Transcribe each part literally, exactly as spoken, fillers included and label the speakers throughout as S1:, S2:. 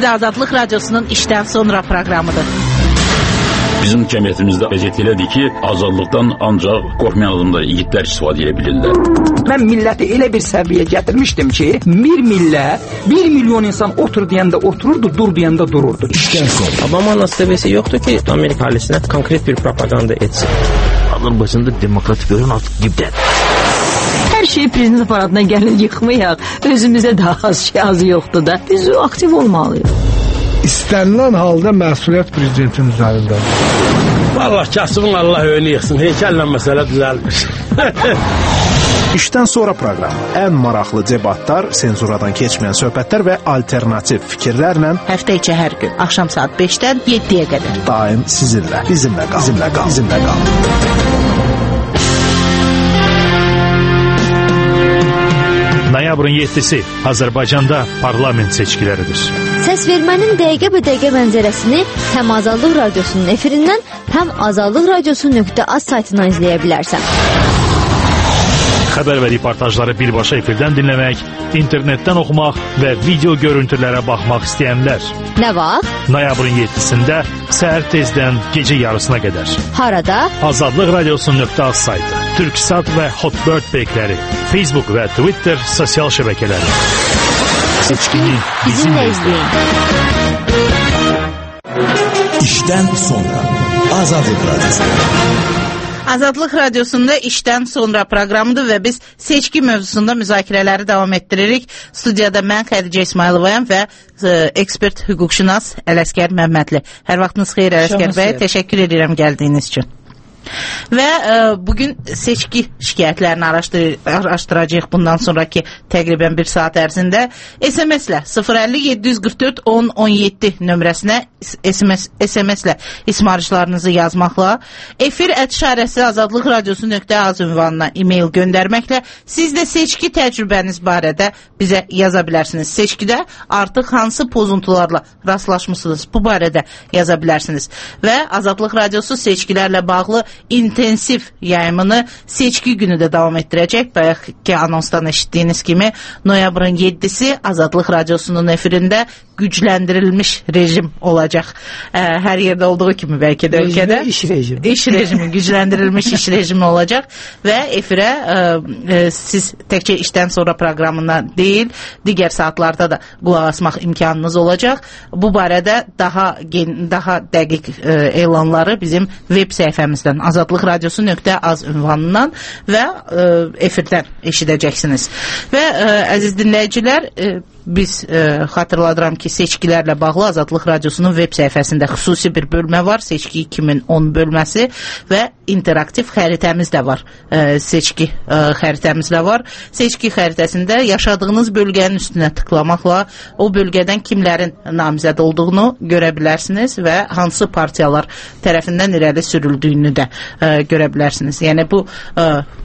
S1: Bir də Azadlıq Radiosunun işdən sonra proqramıdır.
S2: Bizim cəmiyyətimizdə vəziyyət elədir ki, azadlıqdan ancaq qorxmayan adamlar, igidlər istifadə edə bilirlər.
S3: Mən milləti elə bir səviyyə gətirmişdim ki, bir millət, bir milyon insan otur deyəndə otururdu, dur deyəndə dururdu.
S4: Obama'nın seviyesi yoktu ki Amerika ailesine konkret bir propaganda etsin.
S5: Azərbaycanda demokrat görün artıq gibdədir.
S6: Hər şey prezident aparatına gəlin yıxmayaq. Özümüzə daha az şey azı yoxdur da. Biz aktiv olmalıyıq.
S7: İstənilən halda məsuliyyət prezidentin üzərindədir.
S8: Vallahi kasımın Allah önü yıxsın. Heykəllə məsələ düzəlmiş.
S9: İşdən sonra proqramı. Ən maraqlı debatlar, senzuradan keçməyən söhbətlər və alternativ fikirlərlə
S1: həftə içi hər gün axşam saat beşdən yeddiyə qədər
S9: daim sizinlə, bizimlə qal, bizimlə qal, bizimlə qal.
S10: Noyabrın yeddisi Azərbaycanda parlament seçkiləridir.
S11: Səs vermənin dəqiqə-bə-dəqiqə mənzərəsini həm Azadlıq Radiosunun efirindən, həm Azadlıq Radiosu nöqtə az saytından izləyə bilərsən.
S10: Xəbər və reportajları birbaşa efirdən dinləmək, internetdən oxumaq və video görüntülərə baxmaq istəyənlər.
S11: Nə vaxt?
S10: Noyabrın yeddisində səhər tezdən gecə yarısına qədər.
S11: Harada?
S10: Azadlıq Radiosu nöqtə az saytı, Türksat və Hotbird bekləri, Facebook və Twitter sosial şəbəkələri. Seçkini bizimlə izləyin.
S12: İşdən sonra Azadlıq Radiosu.
S1: Azadlıq Radiosunda işdən sonra proqramıdır və biz seçki mövzusunda müzakirələri davam etdiririk. Studiyada mən Xədicə İsmayılovayam və e, ekspert hüquqşünas Ələsgər Məmmədli. Hər vaxtınız xeyir Ələsgər bəy. Təşəkkür edirəm gəldiyiniz üçün. Və e, bugün seçki şikayətlərini araşdır araşdıracağıq bundan sonraki təqribən bir saat ərzində. S M S-lə sıfır əlli yeddi yüz qırx dörd on on yeddi nömrəsinə S M S-lə ismarışlarınızı yazmaqla, efir ət işarəsi Azadlıq Radiosu nöqtə az ünvanına e-mail göndərməklə siz də seçki təcrübəniz barədə bizə yaza bilərsiniz. Seçkidə artıq hansı pozuntularla rastlaşmısınız, bu barədə yaza bilərsiniz. Və Azadlıq Radiosu seçkilərlə bağlı intensiv yayımını seçki günü də davam etdirəcək. Bayaq ki anonsdan eşitdiyiniz kimi noyabrın yeddisi Azadlıq Radiosunun efirində gücləndirilmiş rejim olacaq. Ə, hər yerdə olduğu kimi bəlkə də ölkədə
S3: iş rejimi.
S1: İş rejimi, gücləndirilmiş iş rejimi olacaq və efirə ə, ə, siz təkcə işdən sonra proqramına deyil, digər saatlarda da qulaq asmaq imkanınız olacaq. Bu barədə daha gen, daha dəqiq ə, elanları bizim web səhifəmizdən Azadlıq Radiosu nöqtə az ünvanından və ə, efirdən eşidəcəksiniz. Və ə, əziz dinləyicilər, ə, biz ə, xatırladıram ki, seçkilərlə bağlı Azadlıq Radiosunun web səhifəsində xüsusi bir bölmə var, seçki iki min on bölməsi və interaktiv xəritəmiz də var. Ə, seçki ə, xəritəmiz də var. Seçki xəritəsində yaşadığınız bölgənin üstünə tıklamaqla o bölgədən kimlərin namizəd olduğunu görə bilərsiniz və hansı partiyalar tərəfindən irəli sürüldüyünü də ə, görə bilərsiniz. Yəni bu ə,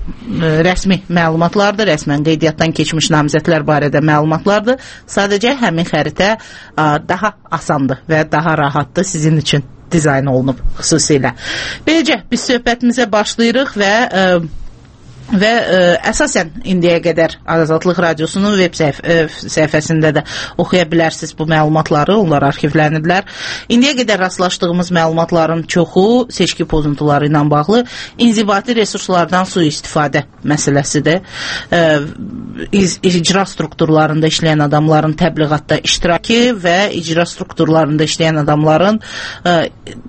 S1: rəsmi məlumatlardır, rəsmən qeydiyyatdan keçmiş namizədlər barədə məlumatlardır. Sadəcə həmin xəritə ə, daha asandır və daha rahatdır sizin üçün dizayn olunub xüsusilə. Beləcə biz söhbətimizə başlayırıq və ə, və ə, əsasən indiyə qədər Azadlıq Radiosunun web səhif ə, səhifəsində də oxuya bilərsiniz bu məlumatları, onlar arxivlənirlər. İndiyə qədər rastlaşdığımız məlumatların çoxu seçki pozuntuları ilə bağlı inzibati resurslardan sui-istifadə məsələsidir. Ə, iz, icra strukturlarında işləyən adamların təbliğatda iştirakı və icra strukturlarında işləyən adamların ə,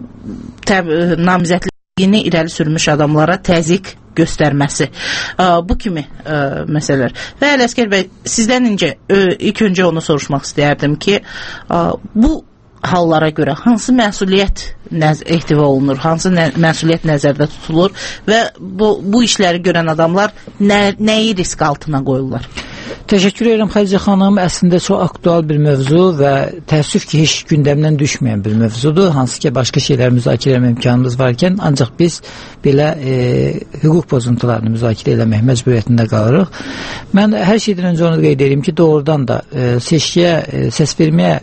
S1: təb namizədliyini irəli sürmüş adamlara təzyiq göstərməsi. Bu kimi ə, məsələlər. Və Ələsgər bəy, sizdən incə, ə, ilk öncə onu soruşmaq istəyərdim ki, ə, bu hallara görə hansı məsuliyyət nəz ehtiva olunur, hansı nə məsuliyyət nəzərdə tutulur və bu, bu işləri görən adamlar nə, nəyi risk altına qoyurlar?
S3: Təşəkkür edirəm Xədicə xanım. Əslində çox aktual bir mövzu və təəssüf ki, heç gündəmdən düşməyən bir mövzudur. Hansı ki, başqa şeylər müzakirə etmə imkanımız varkən, ancaq biz belə e, hüquq pozuntularını müzakirə etmək məcburiyyətində qalırıq. Mən hər şeydən öncə onu qeyd edeyim ki, doğrudan da e, seçkiyə, e, səs verməyə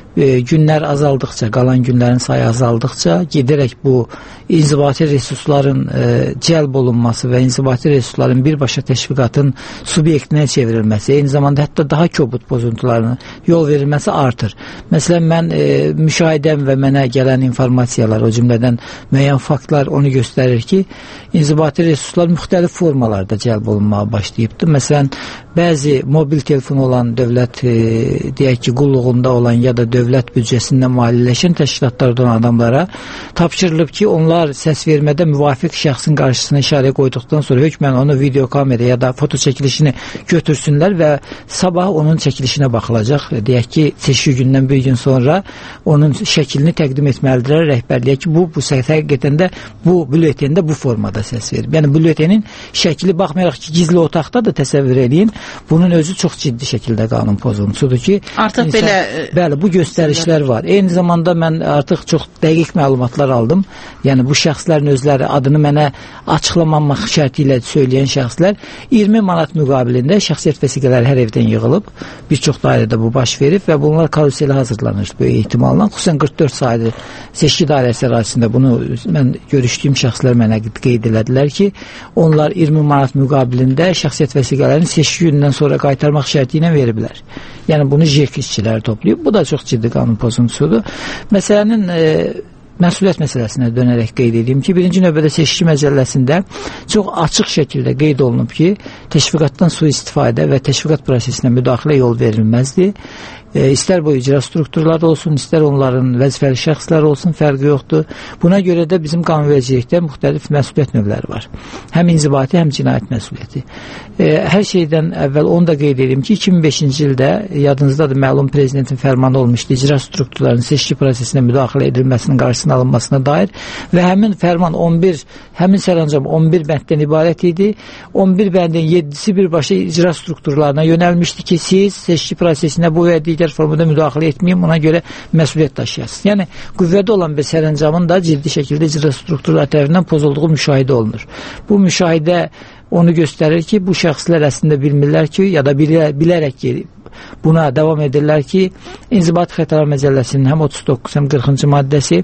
S3: e, günlər azaldıqca, qalan günlərin sayı azaldıqca gedərək bu inzibati resursların e, cəlb olunması və inzibati resursların birbaşa təşviqatın subyektinə çevrilməsi, eyni zamanda hətta daha kobud pozuntularına yol verilməsi artır. Məsələn, mən e, müşahidəm və mənə gələn informasiyalar, o cümlədən müəyyən faktlar onu göstərir ki, inzibati resurslar müxtəlif formalarda cəlb olunmağa başlayıbdır. Məsələn, bəzi mobil telefonu olan dövlət, e, deyək ki, qulluğunda olan ya da dövlət büdcəsindən maliyyələşən təşkilatlardan adamlara tapşırılıb ki, onlar səs vermədə müvafiq şəxsin qarşısına işarə qoyduqdan sonra hökmən onu video kamera ya da foto çəkilişini götürsünlər və sabah onun çəkilişinə baxılacaq. Deyək ki, seçki gündən bir gün sonra onun şəklini təqdim etməlidirlər rəhbərliyə ki, bu, bu səhifə həqiqətən də bu bülletində bu formada səs verir. Yəni, bülletenin şəkli baxmayaraq ki, gizli otaqda da təsəvvür edin, bunun özü çox ciddi şəkildə qanun pozuntusudur ki,
S1: artıq
S3: insan,
S1: belə
S3: bəli, bu göstərişlər var. Eyni zamanda mən artıq çox dəqiq məlumatlar aldım. Yəni, bu şəxslərin özləri adını mənə açıqlamamaq şərti ilə söyləyən şəxslər iyirmi manat müqabilində şəxsiyyət vəsiqələri hər evdən yığılıb. Bir çox dairədə bu baş verib və bunlar karuselə hazırlanır böyük ehtimalla. Xüsusən qırx dörd sayılı seçki dairəsi ərazisində bunu mən görüşdüyüm şəxslər mənə qeyd elədilər ki, onlar iyirmi manat müqabilində şəxsiyyət vəsiqələrini seçki gündən sonra qaytarmaq şərti ilə veriblər. Yəni, bunu J E K işçiləri toplayıb. Bu da çox ciddi qanun pozuntusudur. Məsələnin e, məsuliyyət məsələsinə dönərək qeyd edeyim ki, birinci növbədə seçki məcəlləsində çox açıq şəkildə qeyd olunub ki, təşviqatdan sui-istifadə və təşviqat prosesinə müdaxilə yol verilməzdir. E, istər bu icra strukturları olsun, istər onların vəzifəli şəxslər olsun, fərqi yoxdur. Buna görə də bizim qanunvericilikdə müxtəlif məsuliyyət növləri var. Həm inzibati, həm cinayət məsuliyyəti. E, hər şeydən əvvəl onu da qeyd edeyim ki, iki min beşinci ildə yadınızdadır, məlum prezidentin fərmanı olmuşdu, icra strukturlarının seçki prosesinə müdaxilə edilməsinin qarşısına alınmasına dair və həmin fərman on bir, həmin sərəncam on bir bənddən ibarət idi. on bir bəndin yeddisi birbaşa icra strukturlarına yönəlmişdi ki, siz seçki prosesinə bu və digər formada müdaxilə etməyin, buna görə məsuliyyət daşıyasınız. Yəni, qüvvədə olan bir sərəncamın da ciddi şəkildə icra strukturlar tərəfindən pozulduğu müşahidə olunur. Bu müşahidə onu göstərir ki, bu şəxslər əslində bilmirlər ki, ya da bilə, bilərək buna davam edirlər ki, İnzibati Xətalar Məcəlləsinin həm otuz doqquz, həm qırxıncı maddəsi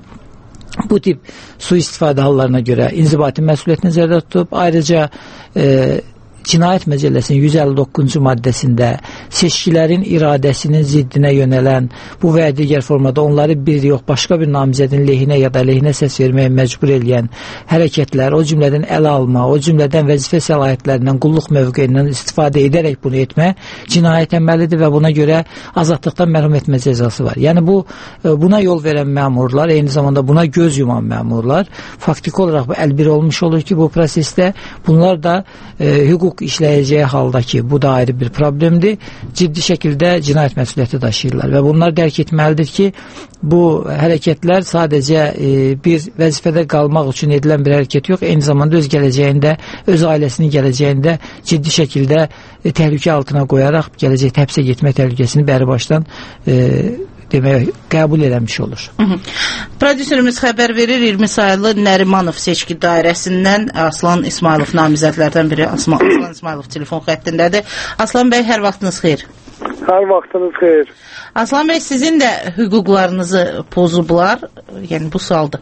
S3: bu tip sui-istifadə hallarına görə inzibati məsuliyyət nəzərdə tutub, ayrıca e, Cinayət Məcəlləsinin yüz əlli doqquzuncu maddəsində seçkilərin iradəsinin ziddinə yönələn bu və digər formada onları bir yox, başqa bir namizədin lehinə ya da lehinə səs verməyə məcbur eləyən hərəkətlər, o cümlədən ələ alma, o cümlədən vəzifə səlahiyyətlərindən, qulluq mövqeyindən istifadə edərək bunu etmə cinayət əməlidir və buna görə azadlıqdan məhrum etmə cəzası var. Yəni, bu buna yol verən məmurlar, eyni zamanda buna göz yuman məmurlar faktiki olaraq bu əlbir olmuş olur ki, bu prosesdə bunlar da e, hüquq işləyəcəyi halda ki, bu da ayrı bir problemdir, ciddi şəkildə cinayət məsuliyyəti daşıyırlar və bunlar dərk etməlidir ki, bu hərəkətlər sadəcə e, bir vəzifədə qalmaq üçün edilən bir hərəkət yox, eyni zamanda öz gələcəyində, öz ailəsinin gələcəyində ciddi şəkildə e, təhlükə altına qoyaraq gələcək həbsə getmə təhlükəsini bəri başdan e, demək, qəbul eləmiş olur.
S1: Hı -hı. Prodüserimiz xəbər verir, iyirmi sayılı Nərimanov seçki dairəsindən Aslan İsmailov namizədlərdən biri. Aslan, Aslan İsmailov telefon xəttindədir. Aslan bəy, hər vaxtınız xeyir.
S13: Hər vaxtınız xeyir.
S1: Aslan bəy, sizin də hüquqlarınızı pozublar, yəni bu sualdır.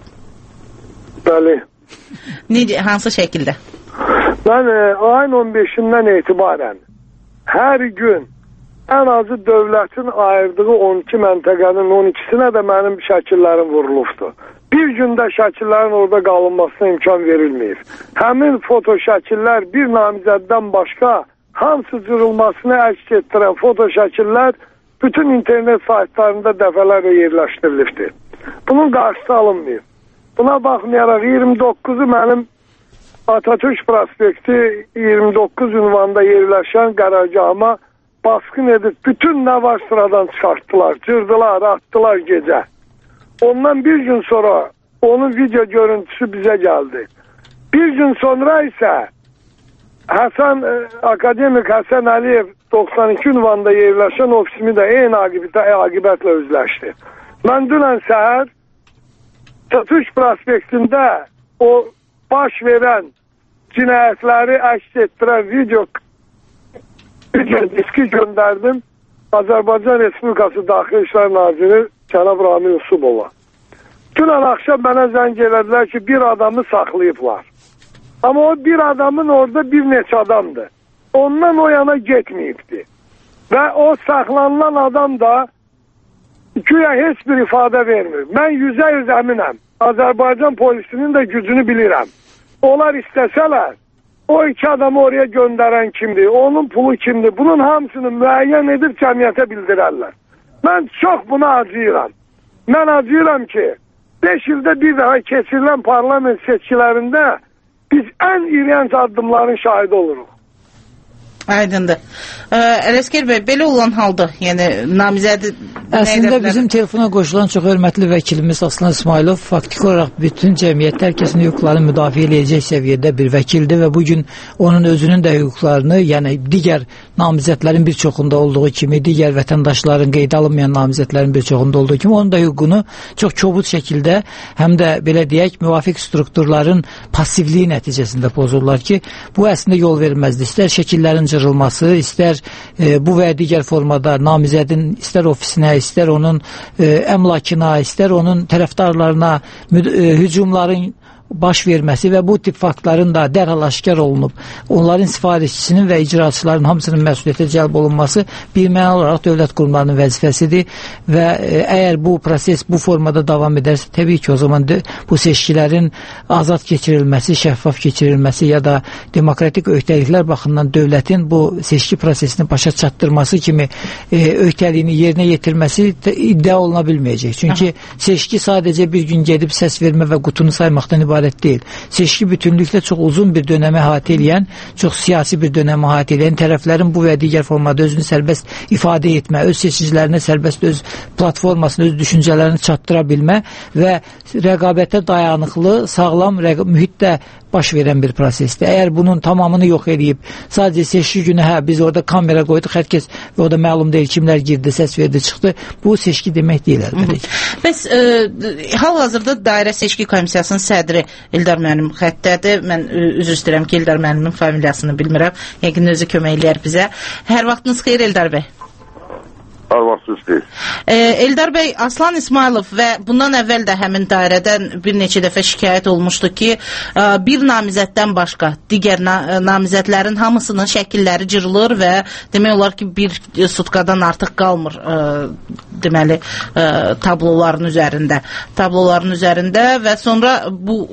S13: Bəli.
S1: Necə, hansı şəkildə?
S13: Mən e, ayın on beşindən etibarən hər gün ən azı dövlətin ayırdığı on iki məntəqənin on ikisinə də mənim şəkillərim vurulubdur. Bir gündə şəkillərin orada qalınmasına imkan verilməyir. Həmin foto şəkillər bir namizəddən başqa hamısı cırılmasını əks etdirən foto şəkillər bütün internet saytlarında dəfələrlə yerləşdirilibdir. Bunun qarşısı alınmıyor. Buna baxmayaraq iyirmi doqquzu mənim Atatürk prospekti iyirmi doqquz ünvanında yerləşən qərargahıma baskın edib bütün nə var sıradan çıxartdılar, cırdılar, atdılar gecə. Ondan bir gün sonra onun video görüntüsü bizə gəldi. Bir gün sonra isə Həsən, akademik Həsən Əliyev doxsan iki ünvanında yerləşən ofisimi də eyni aqibətlə üzləşdi. Mən dünən səhər Atatürk prospektində o baş verən cinayətləri əks etdirən video diski göndərdim. Azərbaycan Respublikası Daxili İşlər Naziri cənab Rami Yusubova. Dünən akşam mənə zəng elədilər ki, bir adamı saxlayıblar. Amma o bir adamın orada bir neçə adamdır. Ondan o yana getməyibdi. Və o saxlanılan adam da güya heç bir ifadə vermir. Mən yüzə yüz əminəm. Azərbaycan polisinin də gücünü bilirəm. Onlar istəsələr, o iki adamı oraya göndərən kimdir, onun pulu kimdir, bunun hamısını müəyyən edib cəmiyyətə bildirərlər. Mən çox buna acıyıram. Mən acıyıram ki, beş ildə bir daha keçirilən parlament seçkilərində biz ən iyrənc addımların şahidi oluruq.
S1: Aydındır. Ələsgər bəy, belə olan halda, yəni namizədi...
S3: Əslində bizim telefona qoşulan çox hörmətli vəkilimiz Aslan İsmailov faktiki olaraq bütün cəmiyyətdə hər kəsin hüquqlarını müdafiə edəcək səviyyədə bir vəkildir və bugün onun özünün də hüquqlarını, yəni digər namizədlərin bir çoxunda olduğu kimi, digər vətəndaşların qeydə alınmayan namizədlərin bir çoxunda olduğu kimi, onun da hüququnu çox kobud şəkildə, həm də belə deyək, müvafiq strukturların passivliyi nəticəsində pozurlar ki, bu əslində yol verməzdir. İstər şəkillərin cırılması, istər e, bu və digər formada namizədin istər ofisinə, istər onun e, əmlakına, istər onun tərəfdarlarına e, hücumların baş verməsi və bu tip faktların da dərhal aşkar olunub, onların sifarişçisinin və icraçıların hamısının məsuliyyətə cəlb olunması birmənalı olaraq dövlət qurumlarının vəzifəsidir və e, əgər bu proses bu formada davam edərsə, təbii ki, o zaman de, bu seçkilərin azad keçirilməsi, şəffaf keçirilməsi ya da demokratik öhdəliklər baxımından dövlətin bu seçki prosesini başa çatdırması kimi e, öhdəliyini yerinə yetirməsi iddia oluna bilməyəcək. Çünki seçki sadəcə bir gün gedib səs vermə və qutunu saymaqdan ibarət deyil. Seçki bütünlüklə çox uzun bir dönəmə əhatə edən, çox siyasi bir dönəmə əhatə edən, tərəflərin bu və digər formada özünü sərbəst ifadə etmə, öz seçicilərinə sərbəst öz platformasını, öz düşüncələrini çatdıra bilmə və rəqabətə dayanıqlı, sağlam mühitdə baş verən bir prosesdir. Əgər bunun tamamını yox edib, sadəcə seçki günü, hə, biz orada kamera qoyduq, hər kəs və o da məlum deyil, kimlər girdi, səs verdi, çıxdı, bu seçki demək deyil əlbəttə.
S1: Bəs e, hal-hazırda Dairə Seçki Komissiyasının sədri İldar müəllim xəttədir. Mən üzr istəyirəm ki, İldar müəllimin familiyasını bilmirəm. Yəqin özü kömək eləyər bizə. Hər vaxtınız xeyir, İldar bəy.
S14: Hər vaxtınız xeyir.
S1: E, İldar bəy, Aslan İsmailov və bundan əvvəl də həmin dairədən bir neçə dəfə şikayət olmuşdu ki, e, bir namizəddən başqa digər na namizədlərin hamısının şəkilləri cırılır və demək olar ki, bir sutkadan artıq qalmır e, deməli e, tabloların üzərində. Tabloların üzərində və sonra bu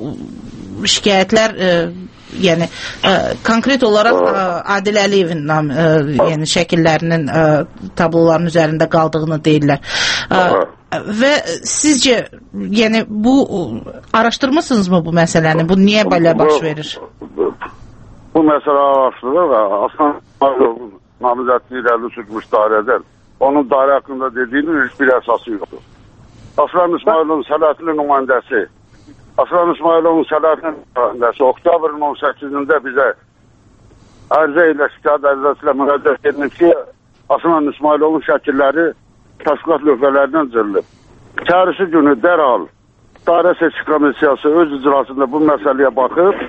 S1: şikayətlər e, yəni ə, konkret olaraq ə, Adil Əliyevin ə, yəni şəkillərinin ə, tabloların üzərində qaldığını deyirlər. Ə, və sizcə yəni bu araşdırmısınızmı bu məsələni? Bu niyə belə baş verir?
S14: Bu, bu məsələ araşdırılır və Aslan İsmailovun namizədliyi irəli sürmüş dairədən onun dairə haqqında dediyinin heç bir əsası yoxdur. Aslan İsmailovun sənətli nümayəndəsi Aslan İsmailovun sənətli nümayəndəsi oktyabrın on səkkizində bizə ərizə ilə şikayət ərizəsilə müraciət edilib ki, Aslan İsmailovun şəkilləri təşkilat lövhələrindən cırılıb. Çərisi günü dərhal Dairə Seçki Komissiyası öz icrasında bu məsələyə baxıb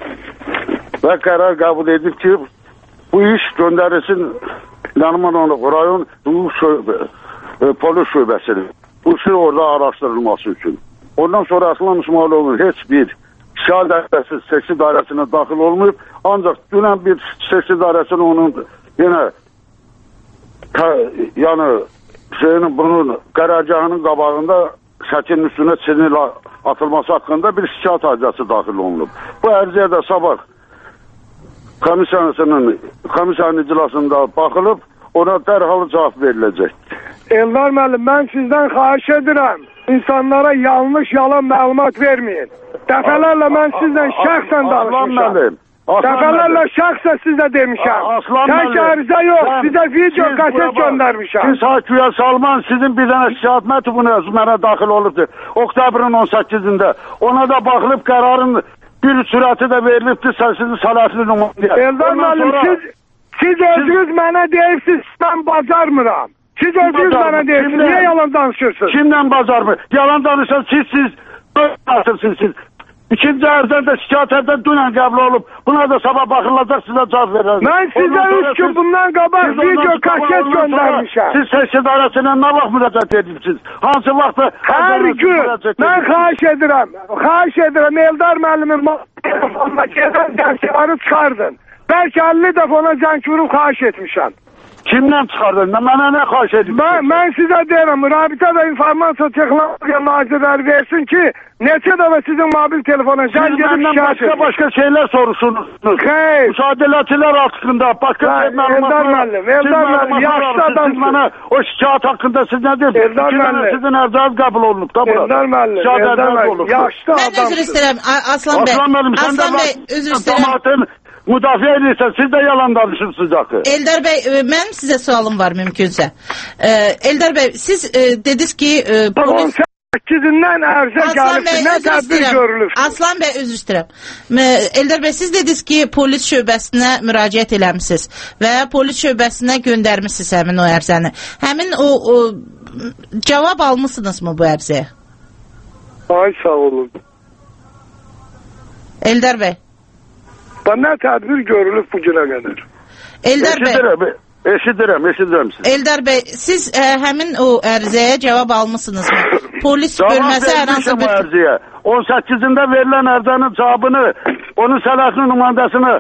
S14: və qərar qəbul edib ki, bu iş göndərilsin Yanıman rayon şöbə, e, polis şöbəsidir. Bu şey orada araşdırılması üçün. Ondan sonra Aslan İsmailovun heç bir şikayət dəstəsi seçki dairəsinə daxil olmayıb. Ancaq dünən bir seçki dairəsinin onun yenə ta, yəni şeyinin bunun qərargahının qabağında şəkilin üstünə çinil atılması haqqında bir şikayət arizası daxil olunub. Bu ərizəyə də sabah komisiyasının komissiyanın iclasında baxılıb, ona dərhal cavab veriləcək.
S13: Eldar müəllim, mən sizdən xahiş edirəm, insanlara yanlış, yalan məlumat verməyin. Dəfələrlə mən sizdən şəxsən danışmışam. Dəfələrlə şəxsən sizə demişəm. Tək ərizə yox, sizə video kaset göndərmişəm.
S14: Siz Haküyə Salman, sizin bir dənə şikayət məktubunu mənə daxil olubdur. Oktyabrın on səkkizində. Ona da baxılıb qərarın bir sürəti də verilibdir, sizin sələtli nümayəndə.
S13: Eldar müəllim, siz, siz özünüz mənə deyirsiniz, mən bacarmıram. Siz özünüz mənə deyirsiniz, niyə yalan danışırsınız?
S14: Kimdən bacarmır? Yalan danışırsınız, siz, siz, siz, siz. İkinci ərzdən də şikayətlərdən dünən qəbul olub. Buna da sabah baxılacaq, sizə cavab verəcək.
S13: Mən sizə üç gün bundan qabaq video kaset göndərmişəm.
S14: Siz səs idarəsinə nə vaxt müraciət edibsiniz? Hansı vaxtda?
S13: Hər gün mən xahiş edirəm, xahiş edirəm Eldar müəllimin telefonuna gələn cəngçiləri çıxardın. Bəlkə əlli dəfə ona cəng vurub xahiş etmişəm.
S14: Kimdən çıxardın? Mənə nə xahiş edibsiniz?
S13: Mən, mən sizə deyirəm, Rabitə və İnformasiya Texnologiya Nazirləri versin ki, neçə dəfə sizin mobil telefona cəng edib şikayət edin.
S14: Başqa başqa şeylər soruşsunuz.
S13: Xeyr.
S14: Müşahidəçilər haqqında, başqa
S13: şey məlumatlar. Eldar müəllim, Eldar müəllim, yaşlı adamsınız.
S14: Siz mənə o şikayət haqqında siz nə dediniz?
S13: Eldar müəllim.
S14: Sizin ərzəniz qəbul olunub da bura.
S13: Eldar müəllim, Eldar müəllim, yaşlı adamsınız.
S1: Mən üzr istəyirəm, Aslan bəy.
S14: Aslan müəllim,
S1: Aslan bəy, üzr istəyirəm.
S14: Müdafiə edirsən, siz də yalan danışırsınız axı.
S1: Eldar bəy, mənim sizə sualım var mümkünsə. Eldar bəy, siz dediniz ki, polis
S13: səkizindən ərzə gəlib, nə tədbir görülür?
S1: Aslan bəy, üzr istəyirəm. Eldar bəy, siz dediniz ki, polis şöbəsinə müraciət eləmisiniz və polis şöbəsinə göndərmisiniz həmin o ərzəni. Həmin o, o cavab almısınızmı bu ərzəyə?
S13: Ay, sağ olun.
S1: Eldar bəy.
S13: Nə tədbir görülüb bu günə qədər?
S1: Eldar bəy.
S14: Eşidirəm, eşidirəm siz.
S1: Eldar bəy, siz ə, həmin o ərizəyə cavab almısınızmı? Polis bölməsi hər hansı bir...
S14: Ərzəyə. on səkkizində verilən ərzənin cavabını, onun sələhli nümayəndəsini,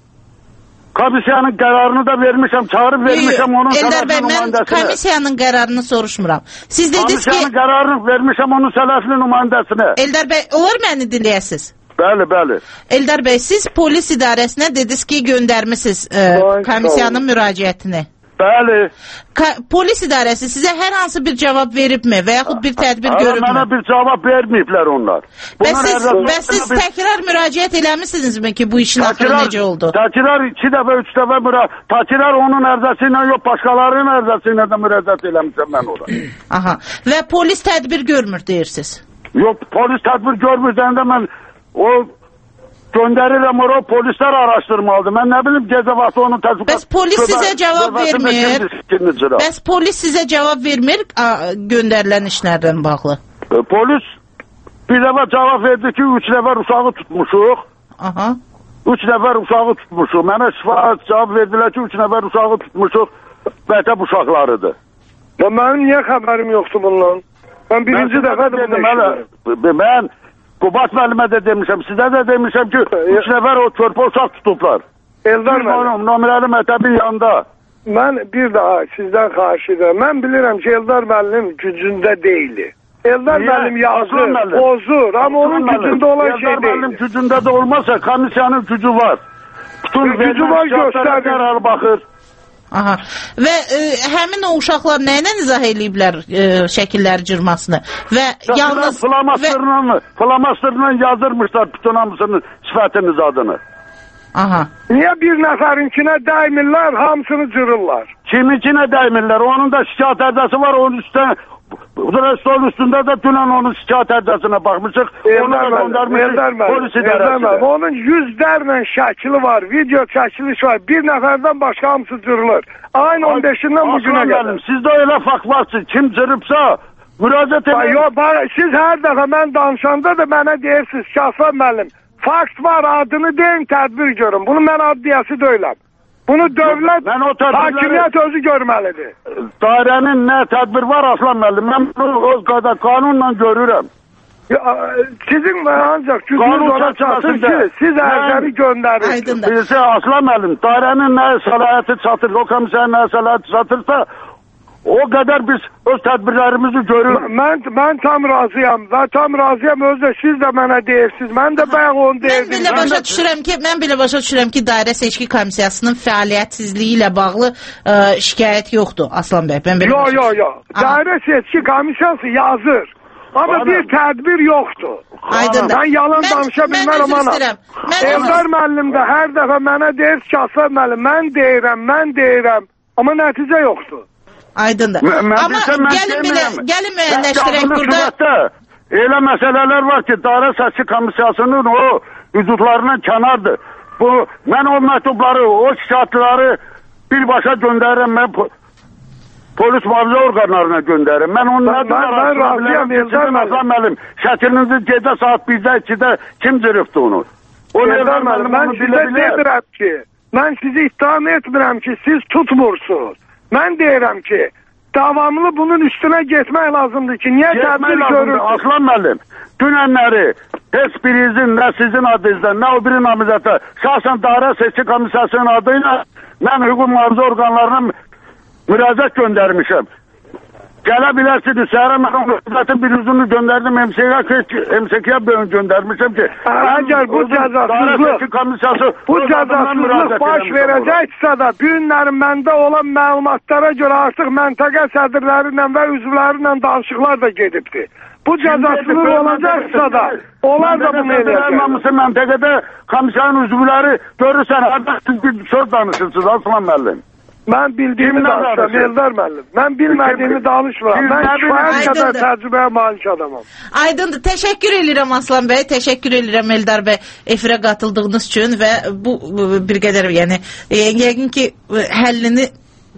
S14: komissiyanın qərarını da vermişəm, çağırıb vermişəm onun sələhli nümayəndəsini.
S1: Eldar bəy, mən komissiyanın qərarını soruşmuram. Siz dediniz ki...
S14: Komissiyanın qərarını vermişəm onun sələhli nümayəndəsini.
S1: Eldar bəy, olur məni dinləyəsiz?
S14: Bəli, bəli.
S1: Eldar bəy, siz polis idarəsinə dediniz ki, göndərmisiniz e, komissiyanın müraciətini.
S14: Bəli.
S1: Ka polis idarəsi sizə hər hansı bir cavab veribmi və yaxud bir tədbir görübmü?
S14: Mənə bir cavab verməyiblər onlar.
S1: Və siz, və siz bir... təkrar müraciət eləmişsinizmi ki, bu işin axırı necə oldu?
S14: Təkrar iki dəfə, üç dəfə müraciət. Təkrar onun ərzəsi ilə yox, başqalarının ərzəsi ilə də müraciət eləmişəm mən ora.
S1: Aha. Və polis tədbir görmür deyirsiniz?
S14: Yox, polis tədbir görmür deyəndə mən o göndərirəm ora, polislər araşdırmalıdır. Mən nə bilim gecə vaxtı onun təzbiqat...
S1: Bəs polis sizə cavab vermir. Bəs polis sizə cavab vermir göndərilən işlərdən bağlı.
S14: E, polis bir dəfə cavab verdi ki, üç nəfər uşağı tutmuşuq.
S1: Aha.
S14: Üç nəfər uşağı tutmuşuq. Mənə şifahat cavab verdilər ki, üç nəfər uşağı tutmuşuq. Məktəb uşaqlarıdır.
S13: Ya mənim niyə xəbərim yoxdur bundan? Mən birinci dəfə də bunu
S14: eşidirəm. Mən Qubat müəllimə də demişəm, sizə də demişəm ki, üç nəfər o körpə uşaq tutublar.
S13: Eldar müəllim.
S14: Nömrəli məktəbin yanında.
S13: Mən bir daha sizdən xahiş edirəm. Mən bilirəm ki, Eldar müəllim gücündə deyil. Eldar müəllim yazır, bozur, amma onun gücündə olan şey deyil.
S14: Eldar müəllim gücündə də olmazsa komissiyanın gücü var. Bütün
S13: gücü var göstərir.
S14: Baxır.
S1: Aha. Və e, həmin o uşaqlar nə ilə izah eləyiblər e, şəkillər cırmasını? Və yalnız
S14: flamastırla flamastırla yazırmışlar bütün hamısının sifətiniz adını.
S1: Aha.
S13: Niyə bir nəfərinkinə dəymirlər, hamısını cırırlar?
S14: Kiminkinə dəymirlər? Onun da şikayət ərizəsi var, onun üstünə stolun üstündə də dünən onun şikayət ərizəsinə baxmışıq. Onu da göndərmişik polis idarəsinə.
S13: Onun yüzlərlə şəkili var, video çəkiliş var. Bir nəfərdən başqa hamısı cırılır. Ayın on beşindən bu günə gəlin.
S14: Sizdə elə fakt var ki, kim cırıbsa müraciət edin.
S13: Yox, siz hər dəfə mən danışanda da mənə deyirsiniz ki, Aslan müəllim, fakt var, adını deyin, tədbir görün. Bunu mən addiyəsi deyiləm. Bunu dövlət, hakimiyyət özü görməlidir.
S14: Dairənin nə tədbir var Aslan müəllim? Mən bunu o qədər qanunla görürəm.
S13: Ya, sizin ancaq gücünüz ona çatır ki, siz ərzəni göndərin.
S14: Birisi Aslan müəllim, dairənin nə səlahiyyəti çatır, o komissiyanın nə səlahiyyəti çatırsa, o qədər biz öz tədbirlərimizi görürük.
S13: Mən, mən tam razıyam və tam razıyam özü siz də mənə deyirsiniz. Mən də bayaq onu deyirdim.
S1: Mən belə başa düşürəm ki, mən belə başa düşürəm ki, dairə seçki komissiyasının fəaliyyətsizliyi ilə bağlı ə, şikayət yoxdur Aslan bəy.
S13: Yox, yox, yox. Dairə seçki komissiyası yazır. Amma bir tədbir yoxdur.
S1: Aydındır.
S13: Mən yalan danışa bilmərəm ana. Eldar müəllim də hər dəfə mənə deyir ki, Aslan müəllim, mən deyirəm, mən deyirəm. Amma nəticə yoxdur.
S1: Aydındır. Amma gəlin belə, gəlin müəyyənləşdirək burada.
S14: Elə məsələlər var ki, dairə seçki komissiyasının o hüdudlarından kənardır. Bu, mən o məktubları, o şikayətləri birbaşa göndərirəm. Mən polis mühafizə orqanlarına göndərin. Mən onu
S13: mən, mən, mən razıyam, Eldar
S14: müəllim. Şəklinizi gecə saat birdə, ikidə kim cırıqdı onu? O
S13: Eldar müəllim, mən sizə demirəm ki, mən sizi ittiham etmirəm ki, siz tutmursunuz. Mən deyirəm ki, davamlı bunun üstünə getmək lazımdır ki, niyə tədbir görürsünüz?
S14: Aslan müəllim, dünənləri heç birinizin, nə sizin adınızdan, nə o biri namizətə, şahsən dairə seçki komissiyasının adıyla mən hüquq mühafizə orqanlarına müraciət göndərmişəm. Gələ bilərsiniz, səhərə mən müraciətin bir üzünü göndərdim, M S K-yə göndərmişəm ki,
S13: əgər bu cəzasızlıq, bu cəzasızlıq baş verəcəksə də, bu günlərin məndə olan məlumatlara görə artıq məntəqə sədrləri ilə və üzvləri ilə danışıqlar da gedibdir. Bu cəzasızlıq olacaqsa da, onlar da bunu edəcək.
S14: Məntəqədə komissiyanın üzvləri görürsən, hərdə siz bir söz danışırsınız, Aslan müəllim.
S13: Mən bildiyimi danışıram, Eldar müəllim. Mən bilmədiyimi danışmıram. Mən kifayət qədər təcrübəyə malik adamam.
S1: Aydındır. Təşəkkür edirəm Aslan bəy, təşəkkür edirəm Eldar bəy efirə qatıldığınız üçün və bu bir qədər, yəni yəqin ki, həllini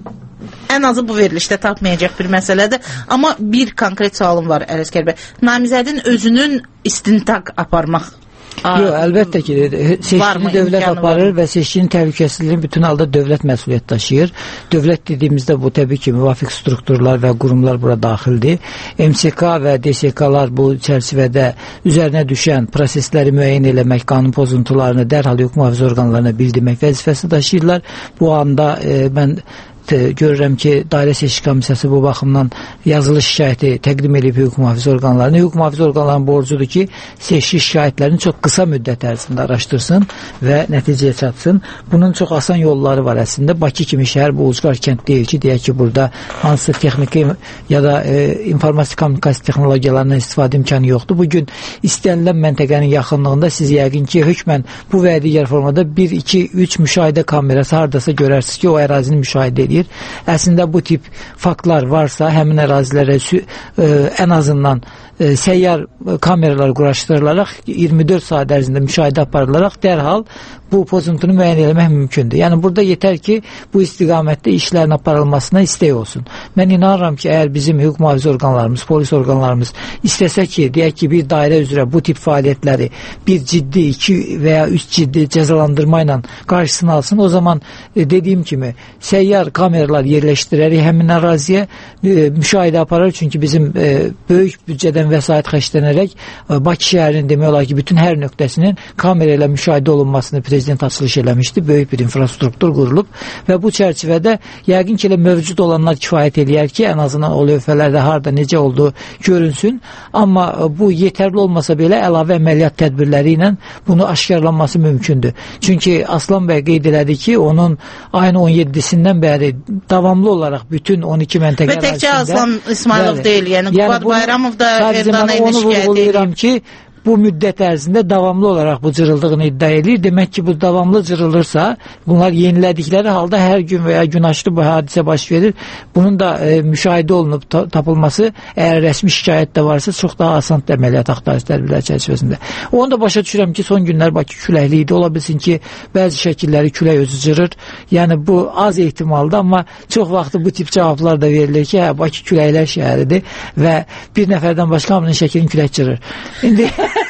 S1: ən azı bu verilişdə tapmayacaq bir məsələdir. Amma bir konkret sualım var Ələsgər bəy. Namizədin özünün istintaq aparmaq.
S3: Yox, əlbəttə ki, seçkini dövlət aparır və seçkinin təhlükəsizliyini bütün halda dövlət məsuliyyət daşıyır. Dövlət dediyimizdə bu təbii ki, müvafiq strukturlar və qurumlar bura daxildir. M S K və D S K-lar bu çərçivədə üzərinə düşən prosesləri müəyyən eləmək, qanun pozuntularını dərhal hüquq mühafizə orqanlarına bildirmək vəzifəsi daşıyırlar. Bu anda e, mən görürəm ki, dairə seçki komissiyası bu baxımdan yazılı şikayəti təqdim edib hüquq mühafizə orqanlarına. Hüquq mühafizə orqanlarının borcudur ki, seçki şikayətlərini çox qısa müddət ərzində araşdırsın və nəticəyə çatsın. Bunun çox asan yolları var əslində. Bakı kimi şəhər bu ucqar kənd deyil ki, deyək ki, burada hansı texniki ya da e, informatik kommunikasiya texnologiyalarından istifadə imkanı yoxdur. Bugün istənilən məntəqənin yaxınlığında siz yəqin ki, hökmən bu və digər formada bir, iki, üç müşahidə kamerası hardasa görərsiniz ki, o ərazini müşahidə edir. Əslində bu tip faktlar varsa, həmin ərazilərə e, ən azından e, səyyar kameralar quraşdırılaraq iyirmi dörd saat ərzində müşahidə aparılaraq dərhal bu pozuntunu müəyyən etmək mümkündür. Yəni burada yetər ki, bu istiqamətdə işlərin aparılmasına istək olsun. Mən inanıram ki, əgər bizim hüquq mühafizə orqanlarımız, polis orqanlarımız istəsə ki, deyək ki, bir dairə üzrə bu tip fəaliyyətləri bir ciddi, iki və ya üç ciddi cəzalandırma ilə qarşısını alsın, o zaman e, dediyim kimi səyyar kameralar yerləşdirərək həmin əraziyə e, müşahidə aparır. Çünki bizim e, böyük büdcədən vəsait xərclənərək e, Bakı şəhərinin demək olar ki, bütün hər nöqtəsinin kamera ilə müşahidə olunmasını prezident açılış eləmişdi. Böyük bir infrastruktur qurulub və bu çərçivədə yəqin ki, mövcud olanlar kifayət eləyər ki, ən azından o lövhələrdə harda necə olduğu görünsün. Amma bu yetərli olmasa belə əlavə əməliyyat tədbirləri ilə bunu aşkarlanması mümkündür. Çünki Aslan bəy qeyd elədi ki, onun ayın on yeddisindən bəri davamlı olaraq bütün on iki məntəqə
S1: ərazisində və təkcə Aslan İsmailov deyil, yəni Qubad Bayramov da Erdoğan'a
S3: onu vurğulayıram ki, bu müddət ərzində davamlı olaraq bu cırıldığını iddia edir. Demək ki, bu davamlı cırılırsa, bunlar yenilədikləri halda hər gün və ya gün aşırı bu hadisə baş verir. Bunun da e, müşahidə olunub ta tapılması, əgər rəsmi şikayət də varsa, çox daha asan əməliyyat axtarış tədbirləri çərçivəsində. Onu da başa düşürəm ki, son günlər Bakı küləkli idi. Ola bilsin ki, bəzi şəkilləri külək özü cırır. Yəni, bu az ehtimaldır, amma çox vaxtı bu tip cavablar da verilir ki, hə, Bakı küləklər şəhəridir və bir nəfərdən başqa hamının şəklini külək cırır. İndi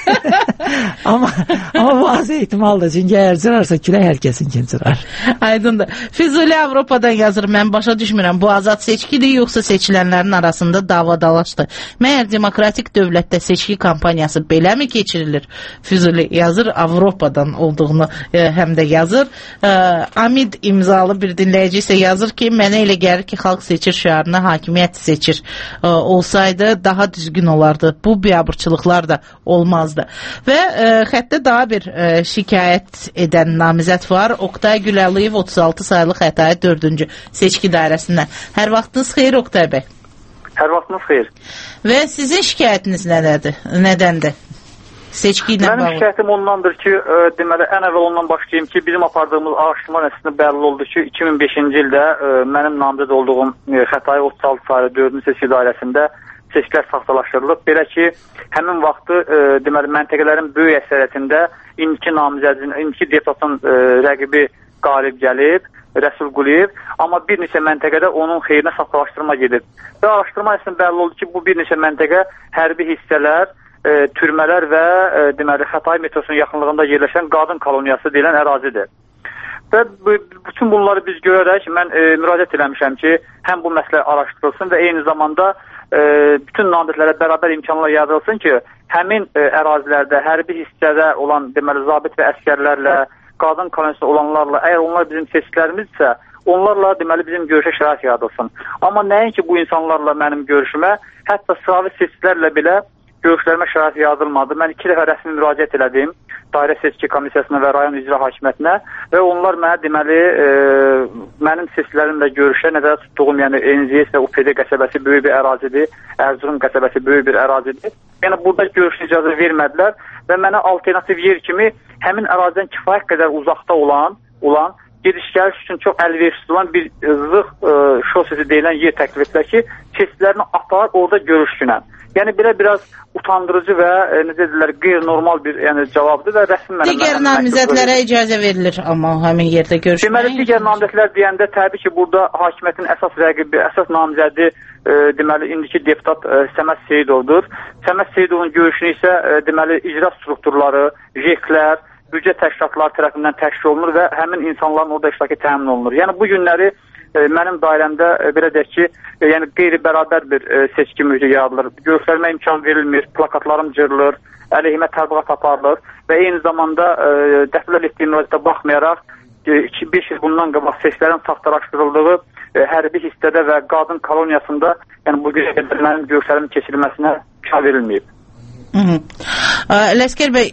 S3: amma, amma bu az ehtimaldır. Çünki əgər cırarsa külək hər kəsin cırar.
S1: Aydındır. Füzuli Avropadan yazır, mən başa düşmürəm. Bu azad seçkidir, yoxsa seçilənlərin arasında davadalaşdı. Məyər demokratik dövlətdə seçki kampaniyası beləmi keçirilir? Füzuli yazır, Avropadan olduğunu e, həm də yazır. E, Amid imzalı bir dinləyici isə yazır ki, mənə elə gəlir ki, xalq seçir şüarını, hakimiyyət seçir. E, olsaydı daha düzgün olardı. Bu biabırçılıqlar da olmazdı. Və e, xəttə daha bir e, şikayət edən namizət var. Oktay Güləliyev otuz altı sayılı Xətai dördüncü seçki dairəsindən. Hər vaxtınız xeyir Oktay bəy.
S15: Hər vaxtınız xeyir.
S1: Və sizin şikayətiniz nədədir? Nədəndir? Seçki ilə
S15: bağlı. Mənim şikayətim ondandır ki, e, deməli, ən əvvəl ondan başlayayım ki, bizim apardığımız araşdırma nəticəsində bəlli oldu ki, iki min beşinci ildə e, mənim namizəd olduğum e, Xətai otuz altı sayılı dördüncü seçki dairəsində seçkilər saxtalaşdırılıb. Belə ki, həmin vaxtı e, deməli, məntəqələrin böyük əksəriyyətində indiki namizədin, indiki deputatın e, rəqibi qalib gəlib Rəsul Quliyev, amma bir neçə məntəqədə onun xeyrinə saxtalaşdırma gedib. Və araşdırma əsasında bəlli oldu ki, bu bir neçə məntəqə hərbi hissələr, e, türmələr və e, deməli Xətai metrosunun yaxınlığında yerləşən qadın koloniyası deyilən ərazidir. Və bütün bunları biz görərək mən e, müraciət eləmişəm ki, həm bu məsələ araşdırılsın və eyni zamanda e, bütün namizədlərə bərabər imkanlar yaradılsın ki, həmin e, ərazilərdə hərbi hissədə olan deməli zabit və əskərlərlə, qadın koloniyasında olanlarla, əgər onlar bizim seçkilərimizsə, onlarla deməli bizim görüşə şərait yaradılsın. Amma nəinki bu insanlarla mənim görüşümə, hətta sıravi seçkilərlə belə görüşlərimə şərait yaradılmadı. Mən iki dəfə rəsmi müraciət elədim Dairə Seçki Komissiyasına və rayon icra hakimiyyətinə və onlar mənə deməli e, mənim seçkilərimlə görüşə nəzərdə tutduğum, yəni N Z S və U P D qəsəbəsi böyük bir ərazidir, Erzurum qəsəbəsi böyük bir ərazidir. Yəni burada görüş icazə vermədilər və mənə alternativ yer kimi həmin ərazidən kifayət qədər uzaqda olan, olan gediş-gəliş üçün çox əlverişsiz olan bir zığ e, şosesi deyilən yer təklif etdilər ki, seçkilərini apar orada görüşsünlər. Yəni belə biraz utandırıcı və e, necə deyirlər, qeyri-normal bir yəni cavabdır və rəsmi mənə
S1: digər namizədlərə icazə verilir, amma həmin yerdə görüşmək.
S15: Deməli digər namizədlər deyəndə təbii ki, burada hakimiyyətin əsas rəqibi, əsas namizədi e, deməli indiki deputat e, Səməd Seyidovdur. Səməd Seyidovun görüşünü isə e, deməli icra strukturları, jeklər, büdcə təşkilatları tərəfindən təşkil olunur və həmin insanların orada iştirakı təmin olunur. Yəni bu günləri e, mənim dairəmdə e, belə deyək ki, e, yəni qeyri-bərabər bir e, seçki mühiti yaradılır. Görüşlərimə imkan verilmir, plakatlarım cırılır, əleyhimə təbliğat aparılır və eyni zamanda e, dəfələr etdiyim müraciətə baxmayaraq iki beş il bundan qabaq seçkilərin saxtalaşdırıldığı e, hərbi hissədə və qadın koloniyasında yəni bu günə qədər mənim görüşlərimin keçirilməsinə imkan verilməyib.
S1: Ləskər bəy,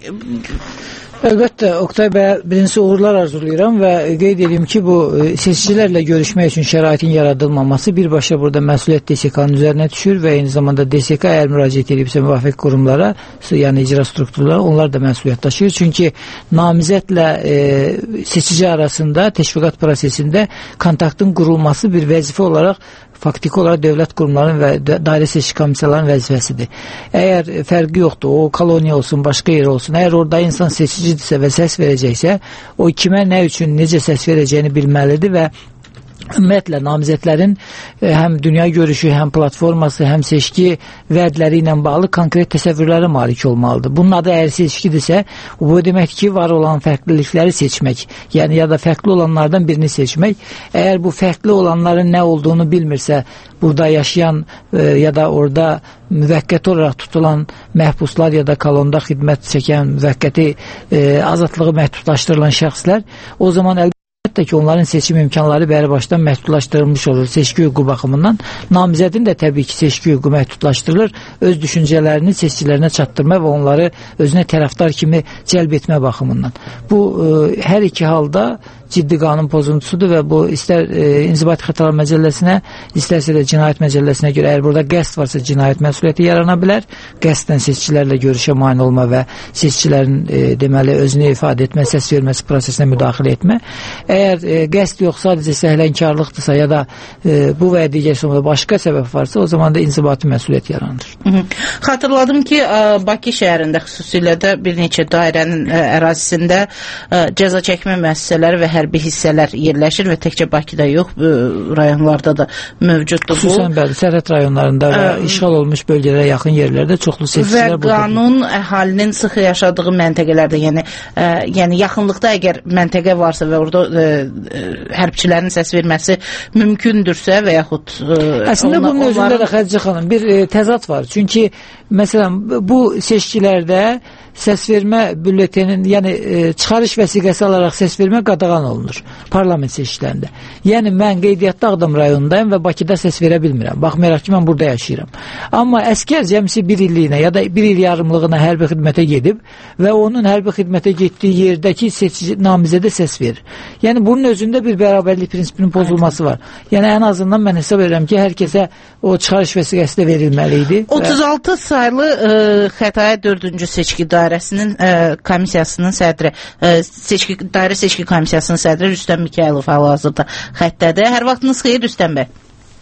S3: əlbəttə Oktay bəy, birincisi uğurlar arzulayıram və qeyd edeyim ki, bu seçicilərlə görüşmək üçün şəraitin yaradılmaması birbaşa burada məsuliyyət D S K-nın üzərinə düşür və eyni zamanda D S K əgər müraciət edibsə müvafiq qurumlara, yəni icra strukturlara, onlar da məsuliyyət daşıyır. Çünki namizədlə e, seçici arasında təşviqat prosesində kontaktın qurulması bir vəzifə olaraq faktiki olaraq dövlət qurumlarının və dairə seçki komissiyalarının vəzifəsidir. Əgər fərqi yoxdur, o koloniya olsun, başqa yer olsun, əgər orada insan seçicidirsə və səs verəcəksə, o kimə, nə üçün, necə səs verəcəyini bilməlidir və ümumiyyətlə namizədlərin həm dünya görüşü, həm platforması, həm seçki vədləri ilə bağlı konkret təsəvvürlərə malik olmalıdır. Bunun adı əgər seçkidirsə, bu demək ki, var olan fərqlilikləri seçmək, yəni ya da fərqli olanlardan birini seçmək. Əgər bu fərqli olanların nə olduğunu bilmirsə, burada yaşayan e, ya da orada müvəqqəti olaraq tutulan məhbuslar ya da kolonda xidmət çəkən müvəqqəti e, azadlığı məhdudlaşdırılan şəxslər, o zaman əlbəttə ki, onların seçim imkanları bəri başdan məhdudlaşdırılmış olur seçki hüququ baxımından. Namizədin də təbii ki, seçki hüququ məhdudlaşdırılır, öz düşüncələrini seçicilərinə çatdırma və onları özünə tərəfdar kimi cəlb etmə baxımından. Bu, e, hər iki halda ciddi qanun pozuntusudur və bu istər e, İnzibati Xətalar Məcəlləsinə, istərsə də Cinayət Məcəlləsinə görə əgər burada qəsd varsa cinayət məsuliyyəti yarana bilər. Qəsdən seçicilərlə görüşə mane olma və seçicilərin e, deməli özünü ifadə etmə, səs verməsi prosesinə müdaxilə etmə. Əgər e, qəsd yox, sadəcə səhlənkarlıqdırsa ya da e, bu və digər sonunda başqa səbəb varsa, o zaman da inzibati məsuliyyət yaranır.
S1: Hı -hı. Xatırladım ki, ə, Bakı şəhərində xüsusilə də bir neçə dairənin ə, ərazisində ə, cəza çəkmə müəssisələri və hərbi hissələr yerləşir və təkcə Bakıda yox, ə, rayonlarda da mövcuddur bu.
S3: Xüsusən bəli, sərhəd rayonlarında və ə, işğal olmuş bölgələrə yaxın yerlərdə çoxlu seçicilər
S1: və qanun əhalinin sıx yaşadığı məntəqələrdə, yəni ə, yəni yaxınlıqda əgər məntəqə varsa və orada ə, ə, hərbçilərin səs verməsi mümkündürsə və yaxud ə,
S3: əslində
S1: ona,
S3: bunun özündə
S1: onların...
S3: də Xədicə xanım bir e, təzad var. Çünki məsələn bu seçkilərdə səs vermə bülletenin, yəni e, çıxarış vəsiqəsi alaraq səs vermə qadağan olunur parlament seçkilərində. Yəni mən qeydiyyatda Ağdam rayonundayım və Bakıda səs verə bilmirəm. Baxmayaraq ki, mən burada yaşayıram. Amma əskər cəmsi bir illiyinə ya da bir il yarımlığına hərbi xidmətə gedib və onun hərbi xidmətə getdiyi yerdəki seçici namizədə səs verir. Yəni bunun özündə bir bərabərlik prinsipinin pozulması var. Yəni ən azından mən hesab edirəm ki, hər kəsə o çıxarış vəsiqəsi də verilməli idi.
S1: otuz altı saylı ə, Xətai dördüncü seçki dairəsinin ə, komissiyasının sədri, ə, seçki dairə seçki komissiyasının sədri Rüstəm Mikayılov hal-hazırda xəttədir. Hər vaxtınız xeyir Rüstəm bəy.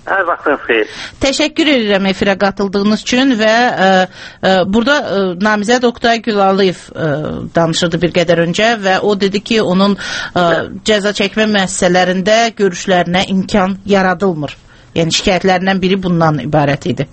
S16: Hər vaxtınız xeyir.
S1: Təşəkkür edirəm efirə qatıldığınız üçün və ə, ə, burada ə, namizəd Oqtay Gülalıyev ə, danışırdı bir qədər öncə və o dedi ki, onun ə, cəza çəkmə müəssisələrində görüşlərinə imkan yaradılmır. Yəni şikayətlərindən biri bundan ibarət idi.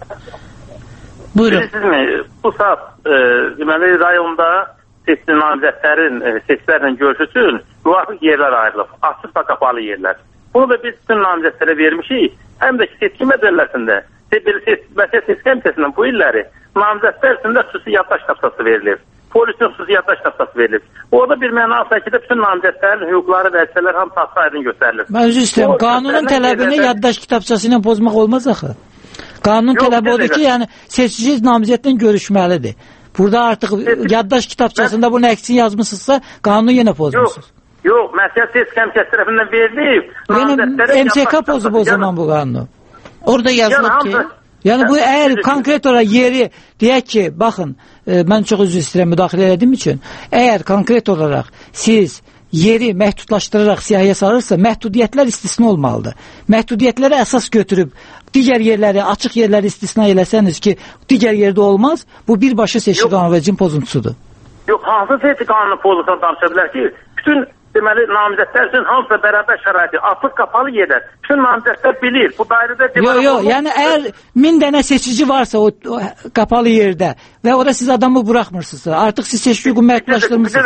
S1: Buyurun.
S16: Bilirsizmi, bu saat e, deməli rayonda seçili namizədlərin e, seçkilərlə görüş üçün müvafiq yerlər ayrılıb. Açıq və qapalı yerlər. Bunu da biz bütün namizədlərə vermişik. Həm də ki, seçki məcəlləsində Məsələ Seçki Komitəsindən bu illəri namizədlər üstündə xüsusi yaddaş tapsası verilir. Polisin xüsusi yaddaş tapsası verilir. Orada bir mənalı şəkildə bütün namizədlərin hüquqları və vəzifələri hamısı açıq aydın göstərilir.
S3: Mən üzr istəyirəm, qanunun tələbini yerlərdən... yaddaş kitabçası ilə pozmaq olmaz axı. Qanun Yox, tələbi odur ki, yəni seçici namizədlə görüşməlidir. Burada artıq yaddaş kitabçasında bunu əksin yazmışsınızsa, qanunu yenə pozmuşsunuz.
S16: Yox, Məsələ Seçki Komitəsi tərəfindən verilib.
S3: Yəni M S K pozub o zaman bu qanunu.
S1: Orada yazılıb ki...
S3: Yəni bu əgər konkret olaraq yeri deyək ki, baxın, e, mən çox üzr istəyirəm müdaxilə edədiyim üçün, əgər konkret olaraq siz yeri məhdudlaşdıraraq siyahıya salırsa, məhdudiyyətlər istisna olmalıdır. Məhdudiyyətlərə əsas götürüb digər yerləri, açıq yerləri istisna eləsəniz ki, digər yerdə olmaz, bu birbaşa seçki qanunu və cin pozuntusudur.
S16: Yox, hansı seçki qanunu pozuntusuna danışa bilər ki, bütün deməli, namizədlər üçün hamısı bərabər şəraiti, açıq qapalı yerlər. Bütün namizədlər bilir, bu dairədə...
S3: Yox, yox, yəni əgər min dənə seçici varsa o, o qapalı yerdə və orada siz adamı buraxmırsınızsa, artıq siz seçki hüququ məhdudlaşdırmışsınız.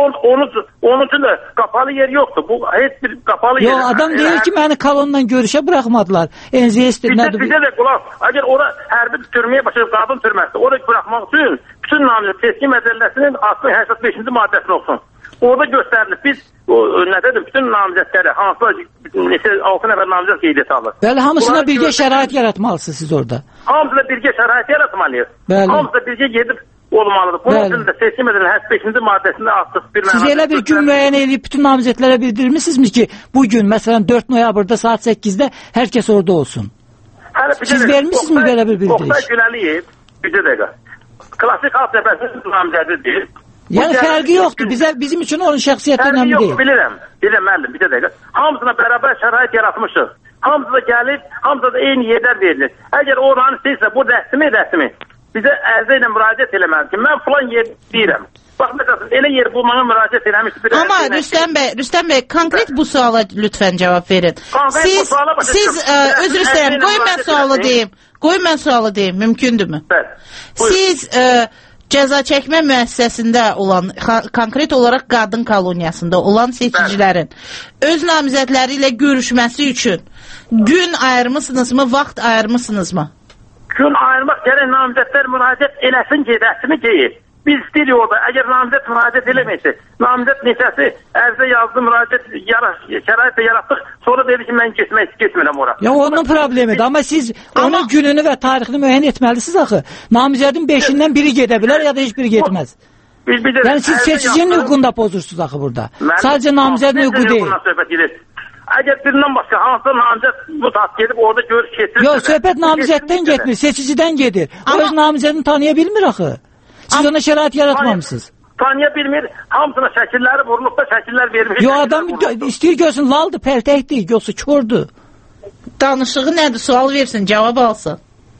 S16: Onun üçün də qapalı yer yoxdur, bu heç bir qapalı yer...
S3: Yox, adam deyir ki, məni kolonla görüşə buraxmadılar. N Z S nədir?
S16: Bizə də qulaq, əgər ora hərbi türməyə başlayıb, qadın türməsi, oraya buraxmaq üçün bütün namizəd seçki məcəlləsinin səksən beşinci maddəsini oxusun. Orada göstərilir. Biz o, nədir, bütün namizədləri, hansılar altı nəfər namizəd qeydiyyat alır.
S3: Bəli, hamısına birgə şərait yaratmalısınız siz orada.
S16: Hamısına birgə şərait yaratmalıyız. Hamısına birgə gedib olmalıdır. Bunun üçün də seçki məcəlləsinin səksən beşinci maddəsində artıq bir
S3: Siz elə bir gün müəyyən edib bütün namizədlərə bildirmişsiniz ki, bugün məsələn dörd noyabrda saat səkkizdə hər kəs orada olsun. Siz vermişsiniz mi belə bir bildiriş?
S16: Oqtay Gülalıyev, bir dəqiqə. Klassik alt nəfəsinin namizədidir.
S3: Yəni fərqi yoxdur. Bizə, bizim üçün onun şəxsiyyəti önemli deyil.
S16: Bilirəm, bilirəm müəllim, bir dəqiqə. Hamısına bərabər şərait yaratmışıq. Hamısı da gəlir, hamısı da eyni yerlər verilir. Əgər oranı istəyirsə, bu rəsmi rəsmi bizə ərizə ilə müraciət eləməlidir ki, mən falan yer deyirəm. Bax, məsələn, elə yer bulmağa müraciət eləmiş.
S1: Amma Rüstəm bəy, Rüstəm bəy, konkret bu suala lütfən cavab verin. Siz, siz özür istəyirəm, qoyun mən sualı deyim. Qoyun mən sualı deyim, mümkündürmü? Siz... Cəza çəkmə müəssisəsində olan, konkret olaraq qadın koloniyasında olan seçicilərin öz namizədləri ilə görüşməsi üçün gün ayırmısınızmı, vaxt ayırmısınızmı?
S16: Gün ayırmaq gərək namizədlər müraciət eləsin ki, rəsmi deyil. Biz istəyirik orada, əgər namizət müraciət eləməysə, namizət neçəsi ərzə yazdı, müraciət şərait yaratdıq, sonra dedi ki, mən getmək getmirəm ora.
S3: Ya onun problemidir, amma siz amma... onun gününü və tarixini müəyyən etməlisiniz axı. Namizədin beşindən biri gedə bilər ya da heç biri getməz.
S16: Biz, biz
S3: yəni siz seçicinin hüququnu da pozursunuz axı burada. Mən sadəcə namizədin hüququ deyil.
S16: Əgər birindən başqa hansısa namizəd bu saat gedib orada görüş keçirir.
S3: Yox, söhbət namizəddən getmir, seçicidən gedir. O öz namizədini tanıya bilmir axı. Siz ona şərait yaratmamışsınız.
S16: Tanıya bilmir, hamısına şəkilləri vurulub da şəkillər vermiş.
S3: Yo, adam istəyir görsün, laldır, pərtəkdir, yoxsa kördür.
S1: Danışığı nədir, sual versin, cavab alsın.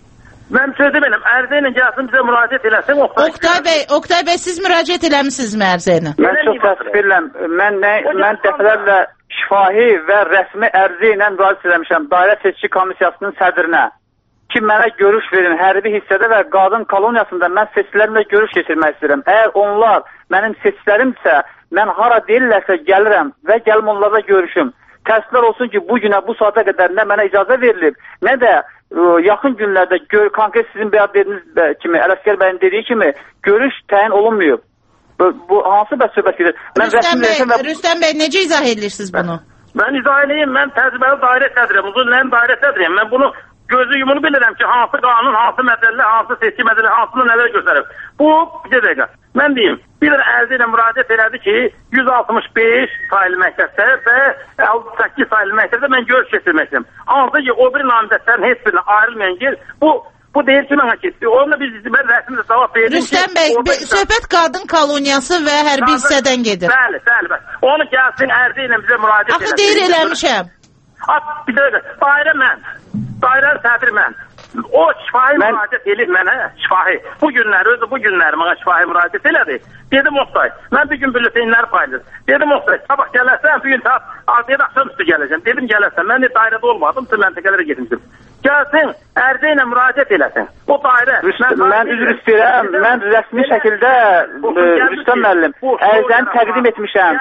S16: Mən söz deməyəm, ərizə ilə gəlsin, bizə müraciət eləsin.
S1: Oqtay bəy, Oqtay bəy, siz müraciət eləmişsinizmi ərizə ilə?
S17: Mən çox təəssüf edirəm, mən, mən dəfələrlə şifahi və rəsmi ərizə ilə müraciət eləmişəm Dairə Seçki Komissiyasının sədrinə. Ki, mənə görüş verin, hərbi hissədə və qadın koloniyasında mən seçkilərimlə görüş keçirmək istəyirəm. Əgər onlar mənim seçkilərimsə, mən hara deyirlərsə gəlirəm və gəlim onlarla görüşüm. Təəssüflər olsun ki, bu günə, bu saata qədər nə mənə icazə verilib, nə də ə, yaxın günlərdə gör, konkret sizin bəyan dediyiniz kimi, Ələsgər bəyin dediyi kimi görüş təyin olunmuyor. Bu, bu hansı bəs söhbət gedir?
S1: Rüstəm bəy, və... Rüstəm bəy, necə izah edirsiniz bunu?
S16: Mən, mən izah edeyim, mən təcrübəli dairə sədriyəm, uzun dairə sədriyəm. Mən bunu gözü yumunu bilirəm ki, hansı qanun, hansı mədəllə, hansı seçki mədəllə, hansını nələr göstərib. Bu, bir dəqiqə, mən deyim, bir də ərizə ilə müraciət elədi ki, yüz altmış beş sayılı məktəbdə və altmış səkkiz sayılı məktəbdə mən görüş keçirmək istəyirəm. Hansı ki, o bir namizədlərin heç birinə ayrılmayan yer, bu, bu deyir ki, mənə keçdi. Onunla biz mən rəsmində cavab verdim.
S1: Rüstəm bəy, orada... söhbət qadın koloniyası və hərbi qadın... hissədən gedir.
S16: Bəli, bəli, bəli. Onu gəlsin ərizə ilə bizə müraciət elədi.
S1: Axı deyir eləmişəm.
S16: Bir dəqiqə, dairə mən. dairənin sədri mən. O şifahi mən... müraciət eləyib mənə, şifahi. Bu günlər, özü bu günlər mənə şifahi müraciət elədi. Dedim Oqtay, mən bir gün bülletenləri paylaşdım. Dedim Oqtay, sabah gələrsən, bir gün saat altı axşam üstü gələcəm. Dedim gələrsən, mən de dairədə olmadım, tüm məntəqələrə getmişdim. Gəlsin, ərizə ilə müraciət eləsin. O dairə...
S17: Rüstəm, mən üzr istəyirəm, mən rəsmi şəkildə, Rüstəm müəllim, ərizəni təqdim etmişəm.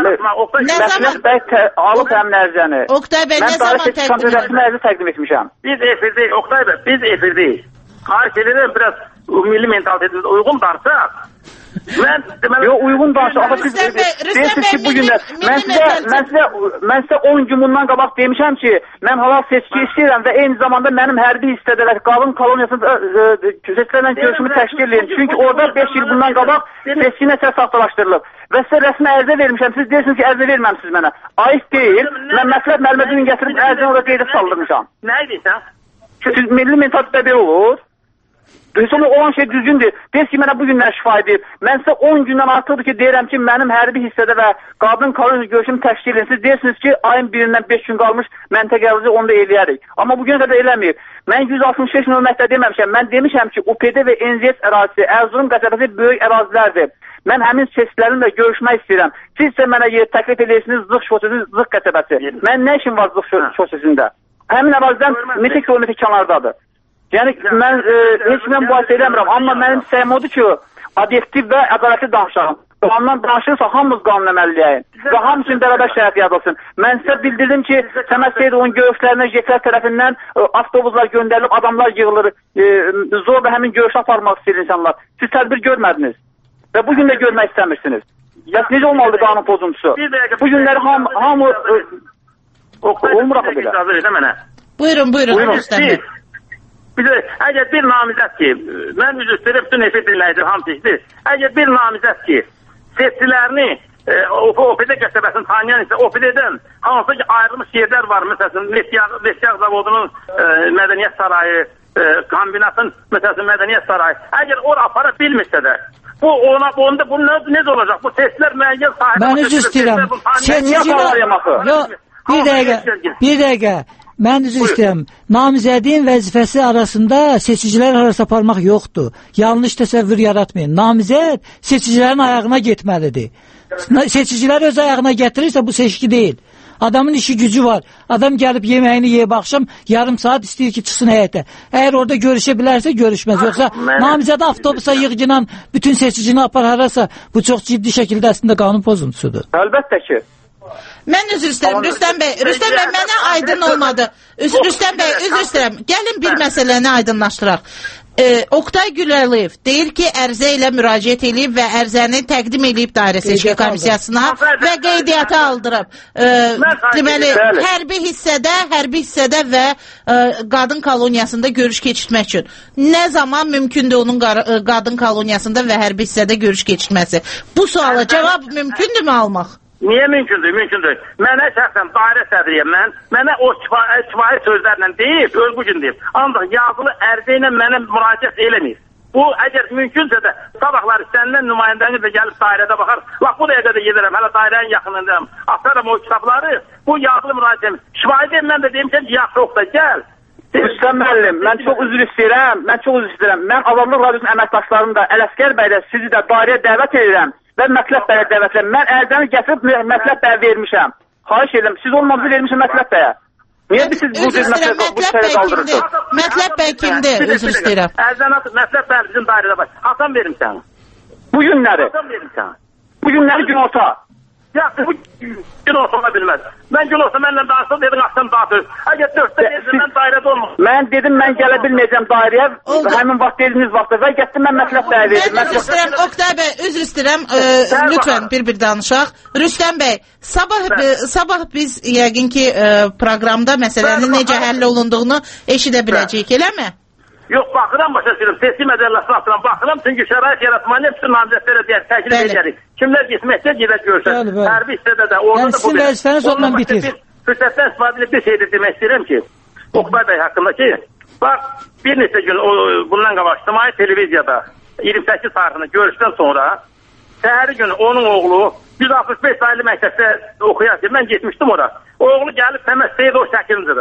S17: Məsələn, bəy alıb həmin ərizəni.
S1: Oqtay bəy, nə zaman təqdim etmişəm?
S17: Rəsmi ərizə təqdim etmişəm.
S16: Biz efirdeyiz, Oqtay bəy, biz efirdeyiz. Xahiş edirəm, biraz milli mentalitetimiz uyğun darsaq. Mən deməli
S17: Yo uyğun danışır. Amma siz deyirsiniz ki bu günlər mən sizə mən sizə mən sizə on gün bundan qabaq demişəm ki, mən halal seçki istəyirəm və eyni zamanda mənim hərbi hissədə və qadın koloniyasında seçkilərlə görüşümü təşkil edin. Çünki orada beş il bundan qabaq seçki nəsə saxtalaşdırılıb. Və sizə rəsmi ərizə vermişəm. Siz deyirsiniz ki, ərizə verməmisiniz mənə. Ayıb deyil. Mən məsləhət müəllimə dün gətirib ərizəni orada qeydə saldırmışam.
S16: Nə edirsən?
S17: Siz milli mentalitetdə belə olur. Sonra olan şey düzgündür. Deyir ki, mənə bu günlər şifa edib. Mən sizə on gündən artıqdır ki, deyirəm ki, mənim hərbi hissədə və qadın koloniya görüşümü təşkil edin. Siz deyirsiniz ki, ayın birindən beş gün qalmış məntəqəmizi onu da eləyərik. Amma bugünə qədər eləməyib. Mən yüz altmış beş nömrətdə deməmişəm. Mən demişəm ki, U P D və N Z S ərazisi, Erzurum qəsəbəsi böyük ərazilərdir. Mən həmin seçkilərimlə görüşmək istəyirəm. Siz isə mənə yer təklif edirsiniz Zıq şosesi, Zıq qəsəbəsi. Mən nə işim var Zıq şosesində? Həmin ərazidən neçə kilometr kənardadır. Yəni mən e, heç mən mübahisə eləmirəm, amma mənim istəyim odur ki, obyektiv və ədalətli danışalım. Qanundan danışırsa hamımız qanun əməlliyəyin və hamısının bərabər şərait yaradılsın. Mən sizə bildirdim ki, Səməd Seyidovun görüşlərinə J K tərəfindən e, avtobuslar göndərilib, adamlar yığılır, e, zorla həmin görüşü aparmaq istəyir insanlar. Siz tədbir görmədiniz və bugün də görmək istəmirsiniz. Bəs necə olmalıdır qanun pozuntusu? Bu günləri ham, hamı e, olmur axı belə.
S1: Buyurun, buyurun. Buyurun.
S16: Bir de, əgər bir namizət ki, mən üzr istəyirəm, bütün efir dinləyicilər hamısı işdir. Əgər bir namizət ki, seçkilərini e, O P D qəsəbəsini tanıyan isə O P D'dən hansı ki ayrılmış yerlər var, məsələn, Leşyağ zavodunun e, mədəniyyət sarayı, e, kombinatın məsələn mədəniyyət sarayı. Əgər ora apara bilmirsə də, bu ona onda bu necə olacaq? Bu seçkilər müəyyən sahədə...
S3: Mən üzr istəyirəm. Seçkilər... Bir dəqiqə, bir dəqiqə. Mən üzr istəyirəm. Namizədin vəzifəsi arasında seçicilər arası aparmaq yoxdur. Yanlış təsəvvür yaratmayın. Namizəd seçicilərin ayağına getməlidir. Seçicilər öz ayağına gətirirsə bu seçki deyil. Adamın işi gücü var. Adam gəlib yeməyini yeyib axşam yarım saat istəyir ki, çıxsın həyətə. Əgər orada görüşə bilərsə görüşməz. Yoxsa namizədə avtobusa yığınan bütün seçicini apar harasa bu çox ciddi şəkildə əslində qanun pozuntusudur.
S17: Əlbəttə ki.
S1: Mən üzr istəyirəm, Rüstəm bəy. Rüstəm bəy, mənə aydın olmadı. Rüstəm bəy, üzr istəyirəm. Gəlin bir məsələni aydınlaşdıraq. Ee, Oqtay Güləliyev deyir ki, ərizə ilə müraciət edib və ərizəni təqdim edib dairə seçki komissiyasına və qeydiyyata aldırıb. Ee, deməli, hərbi hissədə, hərbi hissədə və e, qadın koloniyasında görüş keçirtmək üçün nə zaman mümkündür onun qadın koloniyasında və hərbi hissədə görüş keçirtməsi? Bu suala cavab mümkündürmü almaq?
S16: Niyə mümkündür? Mümkündür. Mənə şəxsən dairə sədriyəm mən. Mənə o şifahi sözlərlə deyib, öz bu gün deyib. Ancaq yazılı ərizə ilə mənə müraciət eləmir. Bu, əgər mümkünsə də sabahlar səndən nümayəndəniz də gəlib dairədə baxar. Laq bu dəqiqə də gedirəm, hələ dairənin yaxınındayım. Atarım o kitabları, bu yazılı müraciət. Şifahi deyim, mən də demişəm ki, yaxşı Oqtay, gəl.
S17: Rüstəm müəllim, mən çox üzr istəyirəm, mən çox üzr istəyirəm. Mən Azadlıq Radiosunun əməkdaşlarını da, Ələsgər bəy də sizi də dairəyə dəvət edirəm. Və Mətləb bəyə dəvətlər. Mən ərizəni gətirib Mətləb bəyə vermişəm. Xahiş edirəm, siz olmamızı vermişəm Mətləb bəyə. Niyə biz siz bu cür Mətləb
S1: kimdir? Mətləb bəy kimdir? Üzr istəyirəm.
S16: Ərizəni Mətləb bəy bizim dairədə var. Hasan verim sənə.
S17: Bu günləri.
S16: Hasan verim sənə.
S17: Bu günləri gün orta.
S16: Ya bu gün orta ola bilməz. Mən gün olsa mənlə danışsın, dedin axşam dağıtır. Əgər dörtdə dedin, mən dairədə olmam.
S17: Mən dedim, mən gələ bilməyəcəm dairəyə. Həmin vaxt dediniz vaxtda və getdim mən Mətləb bəyə verdim.
S1: Mən üzr istəyirəm, Oqtay bəy, üzr istəyirəm. Lütfən bir-bir danışaq. Rüstəm bəy, sabah sabah biz yəqin ki proqramda məsələnin necə həll olunduğunu eşidə biləcəyik, eləmi?
S16: Yox, baxıram, başa düşürüm. Seçki məcəlləsinə baxıram, baxıram. Çünki şərait yaratmanı bütün namizədlərə deyər, təklif edərik. Kimlər getməkdə gedək görsən. Hərbi hissədə də, orada da bu
S3: bir. Vəzifəniz ondan bitir.
S16: Fürsətdən istifadə edib bir şey demək istəyirəm ki, Oqtay bəy haqqında ki, bax, bir neçə gün o, bundan qabaq İctimai televiziyada iyirmi səkkiz tarixində görüşdən sonra səhəri günü onun oğlu yüz altmış beş sayılı məktəbdə oxuyarken mən getmişdim ora. Oğlu gəlib Səməd Seyidov şəklindirir.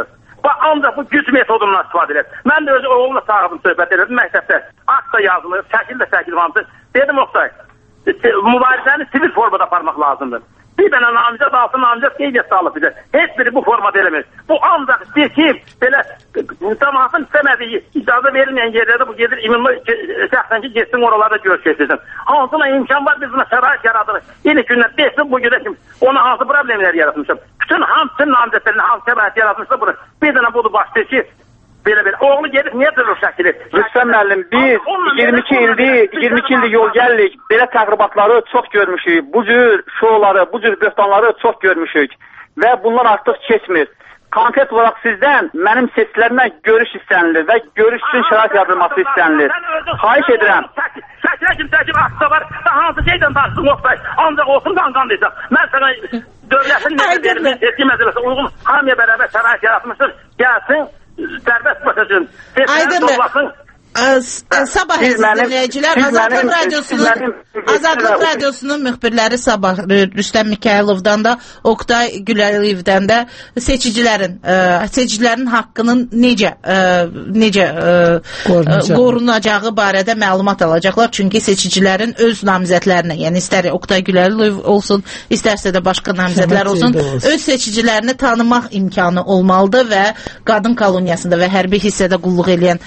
S16: Bax, ancaq bu güc metodundan istifadə edir. Mən də özü oğulla sahibim söhbət edirdim məktəbdə. Akt da yazılır, şəkil də şəkil hamısı. Dedim, Oqtay, mübarizəni sivil formada aparmaq lazımdır. Bir dənə namizəd alsın, namizəd qeydiyyat sağlıq bizə. Heç biri bu formada eləmir. Bu ancaq istəyir ki, belə cəmaatın istəmədiyi, icazə verilməyən yerlərdə bu gedir, imunlu şəxsən ki, getsin oralarda görüş keçirsin. Hansına imkan var, biz buna şərait yaradırıq. Yeni gündən beşsin bu gündə kim, ona hansı problemlər yaratmışım. Bütün hamısının namizədlərini hansı şərait yaratmışsa bunu. Bir dənə budur başlayır ki, belə-belə. Oğlu gedib niyə durur şəkili?
S17: Rüstəm müəllim, biz iyirmi iki ildir, iyirmi iki ildir yol gəldik. Belə təqribatları çox görmüşük. Bu cür şoları, bu cür böhtanları çox görmüşük. Və bunlar artıq keçmir. Konkret olaraq sizdən mənim seçkilərimdən görüş istənilir və görüş üçün şərait yaradılması istənilir. Xahiş edirəm.
S16: Şəkilə kim çəkib axsa var və hansı şeydən tartışsın Oqtay. Ancaq olsun qanqan deyəcəm. Mən sənə dövlətin nəzərlərinin etki məsələsi uyğun hamıya bərabər şərait yaratmışdır. Gəlsin, sərbəst başlasın.
S1: Aydındır. Sabah dinləyicilər, Azadlıq Radiosunun Azadlıq Radiosunun müxbirləri Sabah Rüstəm Mikayılovdan da, Oqtay Güləliyevdən də seçicilərin seçicilərin haqqının necə necə qorunacağı barədə məlumat alacaqlar. Çünki seçicilərin öz namizədlərinə, yəni istər Oqtay Güləliyev olsun, istərsə də başqa namizədlər olsun, öz seçicilərini tanımaq imkanı olmalıdır və qadın koloniyasında və hərbi hissədə qulluq edən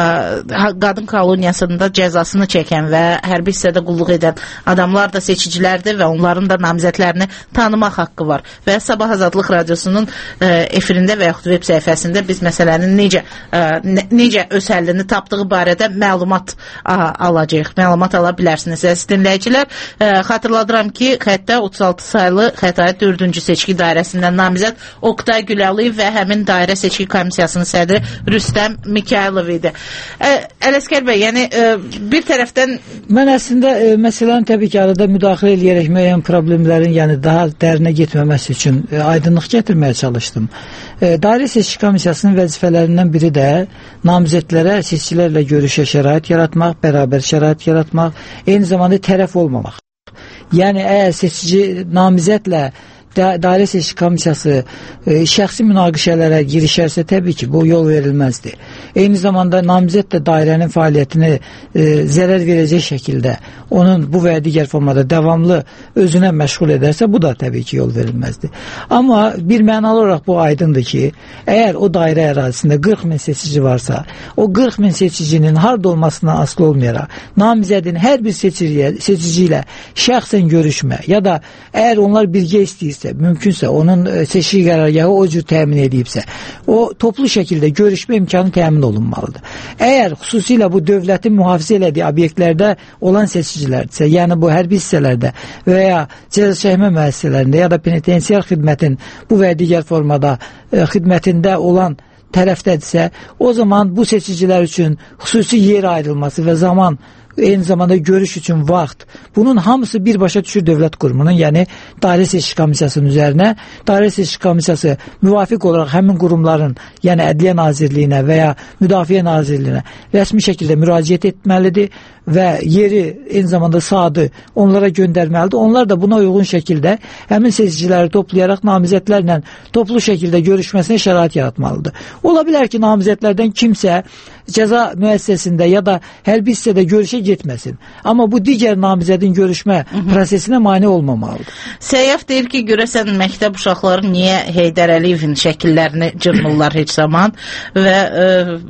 S1: qadın koloniyasında cəzasını çəkən və hərbi hissədə qulluq edən adamlar da seçicilərdir və onların da namizədlərini tanımaq haqqı var. Və Sabah Azadlıq Radiosunun e, efirində və yaxud web səhifəsində biz məsələnin necə e, necə öz həllini tapdığı barədə məlumat a, alacağıq. Məlumat ala bilərsiniz. Əziz dinləyicilər, e, xatırladıram ki, xəttə otuz altı saylı Xətai dördüncü seçki dairəsindən namizəd Oqtay Gülaliyev və həmin dairə seçki komissiyasının sədri Rüstəm Mikayılov idi. E, Ələsgər bəy, yəni e, bir tərəfdən
S3: mən əslində e, məsələn təbii ki, arada müdaxilə edərək müəyyən problemlərin, yəni daha dərinə getməməsi üçün e, aydınlıq gətirməyə çalışdım. E, dairə seçki komissiyasının vəzifələrindən biri də namizədlərə seçicilərlə görüşə şərait yaratmaq, bərabər şərait yaratmaq, eyni zamanda tərəf olmamaq. Yəni əgər seçici namizədlə dairə seçki komissiyası e, şəxsi münaqişələrə girişərsə təbii ki, bu yol verilməzdir. Eyni zamanda namizəd də dairənin fəaliyyətini e, zərər verəcək şəkildə onun bu və ya digər formada davamlı özünə məşğul edərsə, bu da təbii ki, yol verilməzdir. Amma bir mənalı olaraq bu aydındır ki, əgər o dairə ərazisində qırx min seçici varsa, o qırx min seçicinin harda olmasına asılı olmayaraq, namizədin hər bir seçiciyə, seçici ilə şəxsən görüşmə ya da əgər onlar birgə istəyirsə, mümkünsə, onun seçki qərargahı o cür təmin edibsə, o toplu şəkildə görüşmə imkanı təmin olunmalıdır. Əgər xüsusilə bu dövlətin mühafizə elədiyi obyektlərdə olan seçicilərdirsə, yəni bu hərbi hissələrdə və ya cəza çəkmə müəssisələrində ya da penitensiar xidmətin bu və digər formada e, xidmətində olan tərəfdədirsə, o zaman bu seçicilər üçün xüsusi yer ayrılması və zaman, eyni zamanda görüş üçün vaxt, bunun hamısı birbaşa düşür dövlət qurumunun, yəni dairə seçki komissiyasının üzərinə. Dairə seçki komissiyası müvafiq olaraq həmin qurumların, yəni Ədliyyə Nazirliyinə və ya Müdafiə Nazirliyinə rəsmi şəkildə müraciət etməlidir və yeri, eyni zamanda saatı onlara göndərməlidir. Onlar da buna uyğun şəkildə həmin seçiciləri toplayaraq namizədlərlə toplu şəkildə görüşməsinə şərait yaratmalıdır. Ola bilər ki, namizədlərdən kimsə cəza müəssisəsində ya da hərbi hissədə görüşə getməsin. Amma bu digər namizədin görüşmə Hı -hı. prosesinə mane olmamalıdır.
S1: Səyyaf deyir ki, görəsən məktəb uşaqları niyə Heydər Əliyevin şəkillərini cırmırlar heç zaman və e,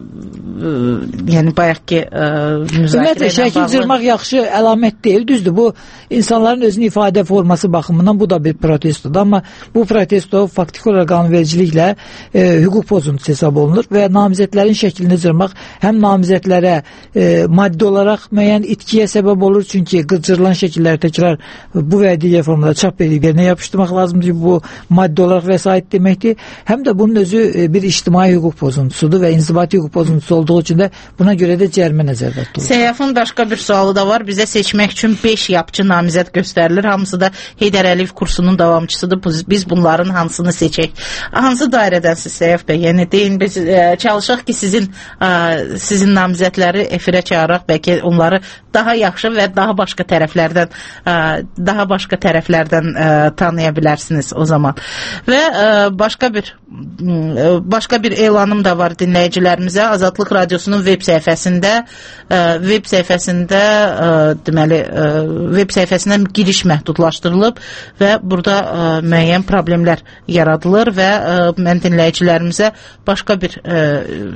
S1: e, yəni bayaq ki e, müzakirə ilə
S3: şəkil cırmaq yaxşı əlamət deyil, düzdür. Bu insanların özünü ifadə forması baxımından bu da bir protestodur. Amma bu protesto faktiki olaraq qanunvericiliklə e, hüquq pozuntusu hesab olunur və namizədlərin şəklini cırmaq həm namizədlərə e, maddi olaraq müəyyən itkiyə səbəb olur, çünki qıcırılan şəkilləri təkrar bu və digər formada çap edib yerinə yapışdırmaq lazımdır ki, bu maddi olaraq vəsait deməkdir. Həm də bunun özü e, bir ictimai hüquq pozuntusudur və inzibati hüquq pozuntusu olduğu üçün də buna görə də cərimə nəzərdə tutulur.
S1: Səyyafın başqa bir sualı da var. Bizə seçmək üçün beş yapçı namizəd göstərilir. Hamısı da Heydər Əliyev kursunun davamçısıdır. Biz bunların hansını seçək? Hansı dairədənsiz Səyyaf bəy? Yəni deyin, biz e, çalışaq ki, sizin e, sizin namizədləri efirə çağıraq, bəlkə onları daha yaxşı və daha başqa tərəflərdən ə, daha başqa tərəflərdən ə, tanıya bilərsiniz o zaman. Və ə, başqa bir ə, başqa bir elanım da var dinləyicilərimizə. Azadlıq Radiosunun web səhifəsində ə, web səhifəsində ə, deməli ə, web səhifəsindən giriş məhdudlaşdırılıb və burada ə, müəyyən problemlər yaradılır və ə, mən dinləyicilərimizə başqa bir ə,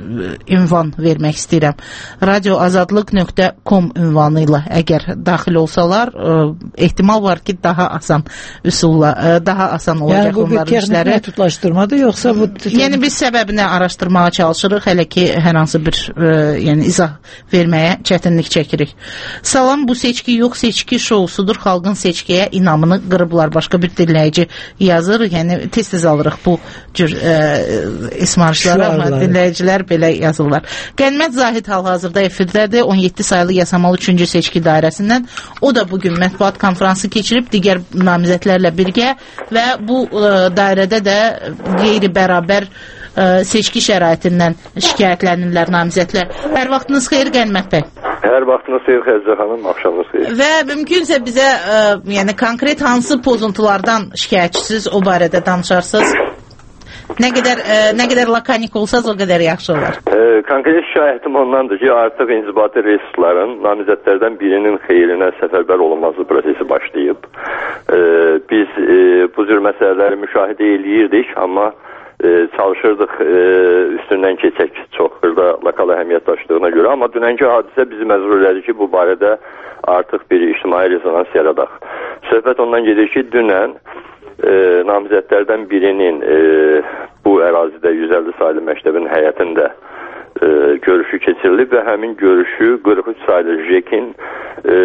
S1: ünvan vermək istəyirəm. radioazadlıq nöqtə com ünvanı ilə əgər daxil olsalar, ə, ehtimal var ki, daha asan üsulla, ə, daha asan olacaq
S3: yəni,
S1: onların işləri. Yəni bu bir texnik
S3: məhdudlaşdırmadır, yoxsa bu...
S1: Yəni biz səbəbini araşdırmağa çalışırıq, hələ ki hər hansı bir ə, yəni izah verməyə çətinlik çəkirik. Salam, bu seçki yox, seçki şousudur, xalqın seçkiyə inamını qırıblar. Başqa bir dinləyici yazır, yəni tez-tez alırıq bu cür ə, ismarışları, amma dinləyicilər belə yazırlar. Qənimət Zahid hal-hazırda efirdədir, on yeddi sayılı Yasamal üçüncü seçki dairəsindən. O da bugün mətbuat konfransı keçirib digər namizədlərlə birgə və bu ə, dairədə də qeyri-bərabər ə, seçki şəraitindən şikayətlənirlər namizədlər. Hər vaxtınız xeyir Qənimət bəy.
S18: Hər vaxtınız xeyir Xəzrə xanım, axşamınız xeyir.
S1: Və mümkünsə bizə ə, yəni konkret hansı pozuntulardan şikayətçisiz, o barədə danışarsınız? Nə qədər ə, nə qədər lakanik olsaz, o qədər yaxşı olar.
S18: E, konkret şikayətim ondandır ki, artıq inzibati resursların namizədlərdən birinin xeyrinə səfərbər olunması prosesi başlayıb. E, biz e, bu cür məsələləri müşahidə eləyirdik, amma e, çalışırdıq e, üstündən keçək çox xırda lokal əhəmiyyət daşıdığına görə. Amma dünənki hadisə bizi məcbur elədi ki, bu barədə artıq bir ictimai rezonans yaradaq. Söhbət ondan gedir ki, dünən E, namizədlərdən birinin e, bu ərazidə yüz əlli saylı məktəbin həyətində e, görüşü keçirilib və həmin görüşü qırx üç saylı JEK-in e,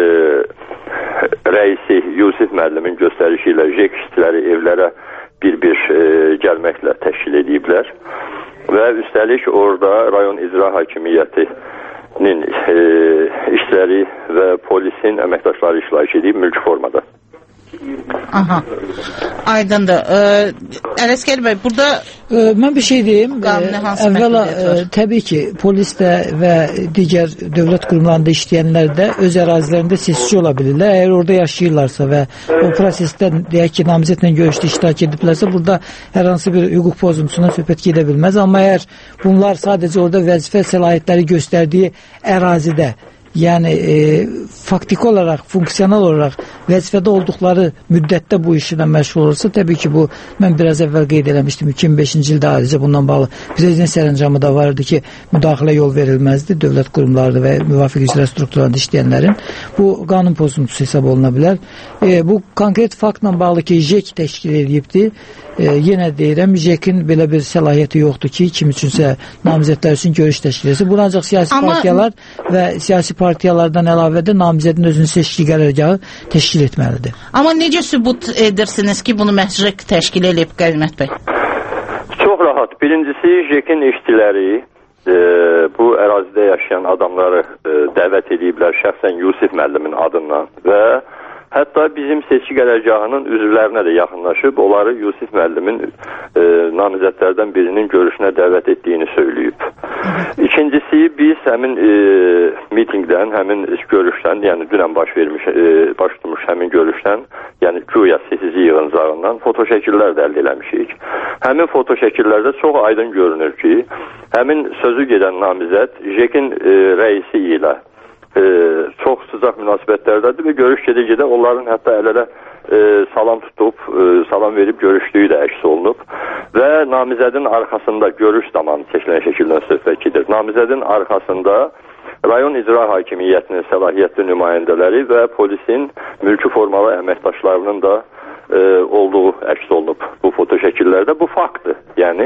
S18: rəisi Yusif müəllimin göstərişi ilə JEK işçiləri evlərə bir-bir e, gəlməklə təşkil ediblər və üstəlik orada rayon icra hakimiyyətinin e, işçiləri və polisin əməkdaşları iştirak edib mülki formada.
S1: Aha. Aydındır. Ələsgər bəy, burada
S3: ə, mən bir şey deyim. Əvvəla ə, təbii ki, polisdə və digər dövlət qurumlarında işləyənlər də öz ərazilərində seçici ola bilirlər. Əgər orada yaşayırlarsa və o prosesdə deyək ki, namizədlə görüşdə iştirak ediblərsə, burada hər hansı bir hüquq pozuntusuna söhbət gedə bilməz. Amma əgər bunlar sadəcə orada vəzifə səlahiyyətləri göstərdiyi ərazidə, yəni e, faktiki olaraq, funksional olaraq vəzifədə olduqları müddətdə bu işlə məşğul olursa, təbii ki, bu mən biraz əvvəl qeyd eləmişdim, iki min beşinci ildə ayrıca bundan bağlı prezident sərəncamı da vardı ki, müdaxilə yol verilməzdi dövlət qurumlarında və müvafiq icra strukturlarında işləyənlərin. Bu qanun pozuntusu hesab oluna bilər. E, bu konkret faktla bağlı ki, JEK təşkil edibdir. E, yenə deyirəm, JEK-in belə bir səlahiyyəti yoxdur ki, kim üçünsə namizədlər üçün görüş təşkil etsin. Bunu ancaq siyasi Amma... partiyalar və siyasi partiyalardan əlavədə namizədin özünün seçki qərargahı təşkil etməlidir.
S1: Amma necə sübut edirsiniz ki, bunu məhz JEK təşkil edib Qənimət bəy?
S18: Çox rahat. Birincisi, JEK-in işçiləri e, bu ərazidə yaşayan adamları e, dəvət ediblər şəxsən Yusif müəllimin adından və hətta bizim seçki qərargahının üzvlərinə də yaxınlaşıb, onları Yusif müəllimin e, namizədlərdən birinin görüşünə dəvət etdiyini söyləyib. İkincisi, biz həmin e, mitingdən, həmin görüşdən, yəni dünən baş vermiş, e, baş tutmuş həmin görüşdən, yəni güya seçici yığıncağından fotoşəkillər də əldə eləmişik. Həmin fotoşəkillərdə çox aydın görünür ki, həmin sözü gedən namizəd JEK-in e, rəisi ilə E, çox sıcaq münasibətlərdədir və görüş gedə-gedə onların hətta əl-ələ e, salam tutub, e, salam verib görüşdüyü də əks olunub və namizədin arxasında görüş zamanı çəkilən şəkildən söhbət gedir. Namizədin arxasında rayon icra hakimiyyətinin səlahiyyətli nümayəndələri və polisin mülki formalı əməkdaşlarının da e, olduğu əks olunub bu fotoşəkillərdə. Bu faktdır. Yəni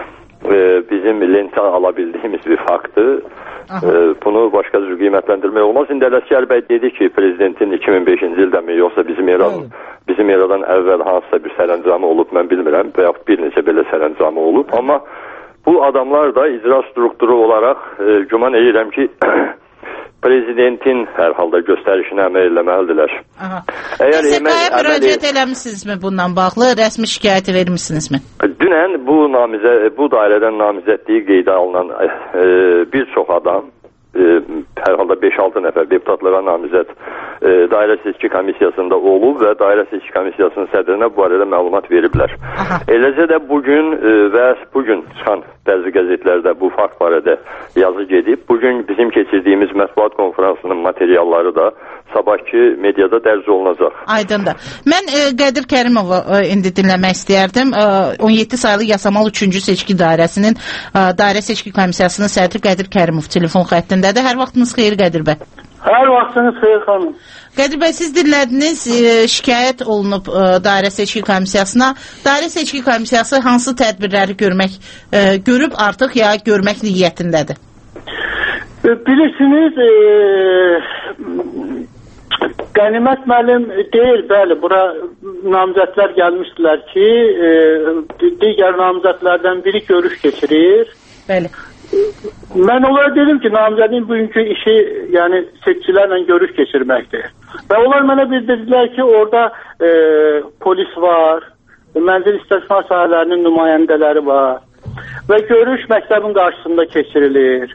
S18: e, bizim lentə ala bildiyimiz bir faktdır. E, bunu başqa cür qiymətləndirmək olmaz. İndi Ələsgər bəy dedi ki, prezidentin iki min beşinci ildə mi, yoxsa bizim eradan, bizim eradan əvvəl hansısa bir sərəncamı olub, mən bilmirəm, və yaxud bir neçə belə sərəncamı olub. Amma bu adamlar da icra strukturu olaraq e, güman edirəm ki, prezidentin hər halda göstərişinə əməl eləməlidirlər.
S1: Əgər Səfaya müraciət eləmişsinizmi bundan bağlı? Rəsmi şikayəti vermişsinizmi?
S18: dünən bu namizə, bu dairədən namizədliyi qeydə alınan e, bir çox adam, e, hər halda beş altı nəfər deputatlara namizəd e, dairə seçki komissiyasında olub və dairə seçki komissiyasının sədrinə bu barədə məlumat veriblər. Aha. Eləcə də bugün e, və bugün çıxan bəzi qəzetlərdə bu fakt barədə yazı gedib. Bugün bizim keçirdiyimiz mətbuat konferansının materialları da sabahki mediada dərc olunacaq.
S1: Aydındır. Mən e, Qədir Kərimovu e, indi dinləmək istəyərdim. E, on yeddi sayılı Yasamal üçüncü seçki dairəsinin e, dairə seçki komissiyasının sədri Qədir Kərimov telefon xəttindədir. Hər vaxtınız xeyir Qədir bəy.
S19: Hər vaxtınız xeyir xanım.
S1: Qədir bəy, siz dinlədiniz, e, şikayət olunub e, dairə seçki komissiyasına. Dairə seçki komissiyası hansı tədbirləri görmək e, görüb artıq ya görmək niyyətindədir?
S19: E, bilirsiniz, e, Qənimət müəllim deyil, bəli, bura namizədlər gəlmişdilər ki, e, digər namizədlərdən biri görüş keçirir.
S1: Bəli.
S19: Mən onlara dedim ki, namizədin bugünkü işi, yəni seçicilərlə görüş keçirməkdir. Və onlar mənə bildirdilər ki, orada e, polis var, mənzil istismar sahələrinin nümayəndələri var və görüş məktəbin qarşısında keçirilir.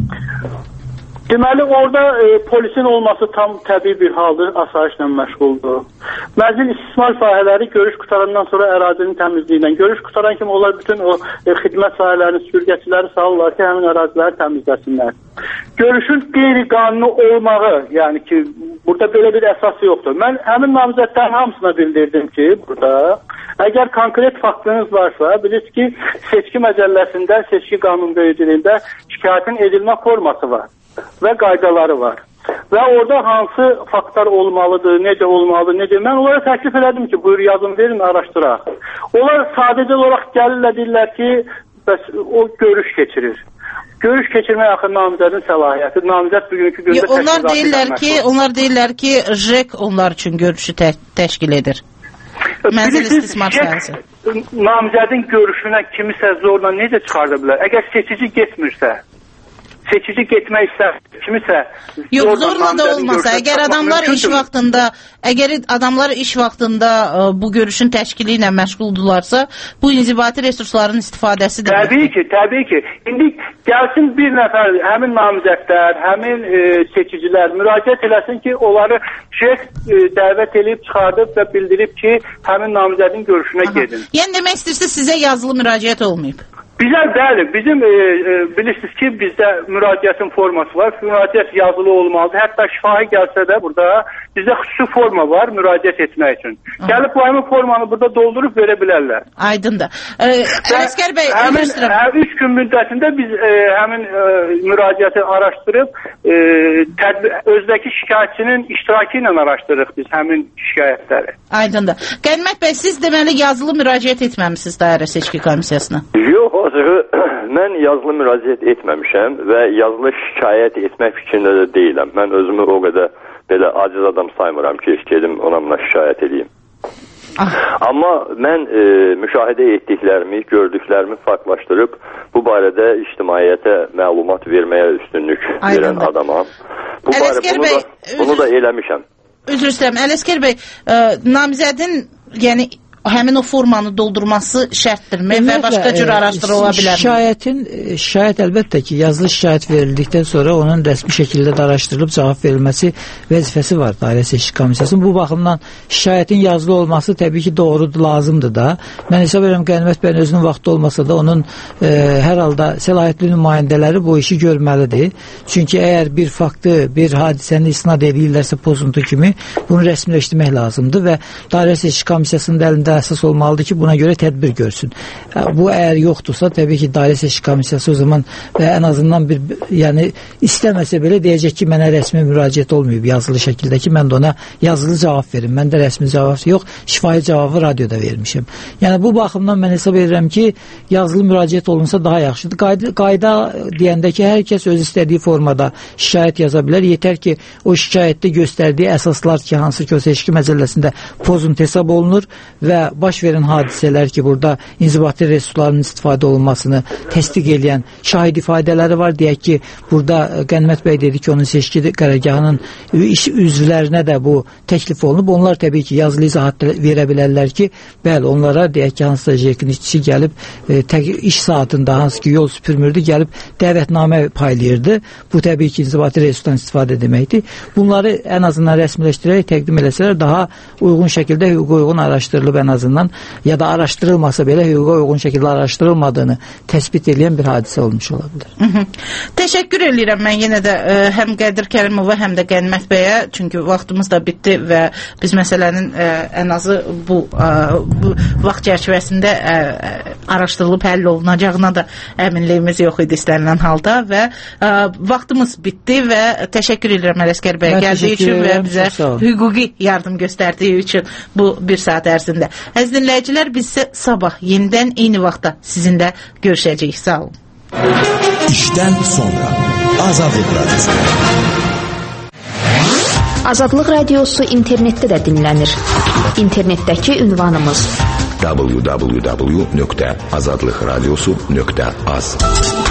S19: Deməli, orada e, polisin olması tam təbii bir haldır, asayişlə məşğuldur. Mənzil istismar sahələri görüş qutarandan sonra ərazinin təmizliyindən, görüş qutaran kimi onlar bütün o e, xidmət sahələrini, sürgəçiləri salırlar ki, həmin əraziləri təmizləsinlər. Görüşün qeyri-qanuni olmağı, yəni ki, burada belə bir əsas yoxdur. Mən həmin namizədlərin hamısına bildirdim ki, burada, əgər konkret faktınız varsa, bilirsiniz ki, seçki məcəlləsində, seçki qanunvericiliyində şikayətin edilmə forması var və qaydaları var. Və orada hansı faktlar olmalıdır, necə olmalıdır, necə. Mən onlara təklif elədim ki, buyur yazın, verin, araşdıraq. Onlar sadəcə olaraq gəlirlər, deyirlər ki, bəs o görüş keçirir. Görüş keçirmək axı namizədin səlahiyyəti. Namizəd bugünkü gündə təşkilat
S1: onlar deyirlər ki, onlar deyirlər ki, J E K onlar üçün görüşü tə təşkil edir. Mənzil istismar sahəsi.
S19: Namizədin görüşünə kimisə zorla necə çıxarda bilər? Əgər seçici getmirsə, seçici getmək istər, kimisə
S1: yox, zorla da olmasa, əgər adamlar iş vaxtında, əgər adamlar iş vaxtında ə, bu görüşün təşkili ilə məşğuldularsa, bu inzibati resursların istifadəsi də
S19: təbii ki, təbii ki. İndi gəlsin bir nəfər, həmin namizədlər, həmin e, seçicilər müraciət eləsin ki, onları şef e, dəvət edib, çıxardıb və bildirib ki, həmin namizədin görüşünə Aha. gedin.
S1: Yəni demək istəyirsiniz, sizə yazılı müraciət olmayıb?
S19: Bizə bəli, bizim e, e, bilirsiniz ki, bizdə müraciətin forması var. Müraciət yazılı olmalıdır. Hətta şifahi gəlsə də burada bizdə xüsusi forma var müraciət etmək üçün. Aha. Gəlib bu həmin formanı burada doldurub verə bilərlər.
S1: Aydındır. E, Ələsgər bəy,
S19: həmin üç gün müddətində biz e, həmin e, müraciəti araşdırıb e, tədbir, özdəki şikayətçinin iştirakı ilə araşdırırıq biz həmin şikayətləri.
S1: Aydındır. Qənimət bəy, siz deməli yazılı müraciət etməmisiniz dairə seçki komissiyasına?
S18: Yox, mən yazılı müraciət etməmişəm və yazılı şikayət etmək fikrində də deyiləm. Mən özümü o qədər belə aciz adam saymıram ki, gedim ona buna şikayət edeyim. Ah. Amma mən e, müşahidə etdiklərimi, gördüklərimi faktlaşdırıb bu barədə ictimaiyyətə məlumat verməyə üstünlük Aydındır. verən adamam. Bu barədə bunu, bəy, da, bunu da eləmişəm.
S1: Üzr istəyirəm. Ələsgər bəy, ə, namizədin yəni həmin o formanı doldurması şərtdirmi və başqa cür araşdırıla bilərmi?
S3: Şikayətin, şikayət əlbəttə ki, yazılı şikayət verildikdən sonra onun rəsmi şəkildə də araşdırılıb cavab verilməsi vəzifəsi var dairə seçki komissiyasının. Bu baxımdan şikayətin yazılı olması təbii ki, doğrudur, lazımdır da. Mən hesab edirəm Qənimət bəyin özünün vaxtı olmasa da onun e, hər halda səlahiyyətli nümayəndələri bu işi görməlidir. Çünki əgər bir faktı, bir hadisəni isnad edirlərsə pozuntu kimi, bunu rəsmiləşdirmək lazımdır və dairə seçki komissiyasının əlində əsas olmalıdır ki, buna görə tədbir görsün. Bu əgər yoxdursa, təbii ki, dairə seçki komissiyası o zaman və ən azından bir, yəni istəməsə belə deyəcək ki, mənə rəsmi müraciət olmayıb yazılı şəkildə ki, mən də ona yazılı cavab verim. Məndə rəsmi cavab yox, şifahi cavabı radioda vermişim. Yəni bu baxımdan mən hesab edirəm ki, yazılı müraciət olunsa daha yaxşıdır. Qayda, qayda deyəndə ki, hər kəs öz istədiyi formada şikayət yaza bilər. Yetər ki, o şikayətdə göstərdiyi əsaslar ki, hansı ki, o seçki məcəlləsində pozuntu hesab olunur və və baş verən hadisələr ki, burada inzibati resursların istifadə olunmasını təsdiq edən şahid ifadələri var. Deyək ki, burada Qənimət bəy dedi ki, onun seçki qərargahının iş üzvlərinə də bu təklif olunub. Onlar təbii ki, yazılı izahat verə bilərlər ki, bəli, onlara deyək ki, hansısa jekin işçisi gəlib e, tək, iş saatında hansı ki, yol süpürmürdü, gəlib dəvətnamə paylayırdı. Bu təbii ki, inzibati resursdan istifadə deməkdir. Bunları ən azından rəsmiləşdirərək təqdim eləsələr daha uyğun şəkildə hüquqa uyğun araşdırılıb ən azından, ya da araşdırılmasa belə hüquqa uyğun şəkildə araşdırılmadığını təsbit edən bir hadisə olmuş ola bilər.
S1: Hı -hı. Təşəkkür edirəm mən yenə də ə, həm Qədir Kərimova, həm də Qənimət bəyə, çünki vaxtımız da bitdi və biz məsələnin ə, ən azı bu, ə, bu vaxt çərçivəsində ə, araşdırılıb həll olunacağına da əminliyimiz yox idi istənilən halda və ə, vaxtımız bitdi və təşəkkür edirəm Ələsgər bəyə gəldiyi üçün və bizə hüquqi yardım göstərdiyi üçün bu bir saat ərzində. Əziz dinləyicilər, biz isə sabah yenidən eyni vaxtda sizinlə görüşəcəyik. Sağ olun.
S12: İşdən sonra Azadlıq Radiosu.
S20: Azadlıq Radiosu internetdə də dinlənir. İnternetdəki ünvanımız
S12: w w w nöqtə azadlıqradiosu nöqtə az.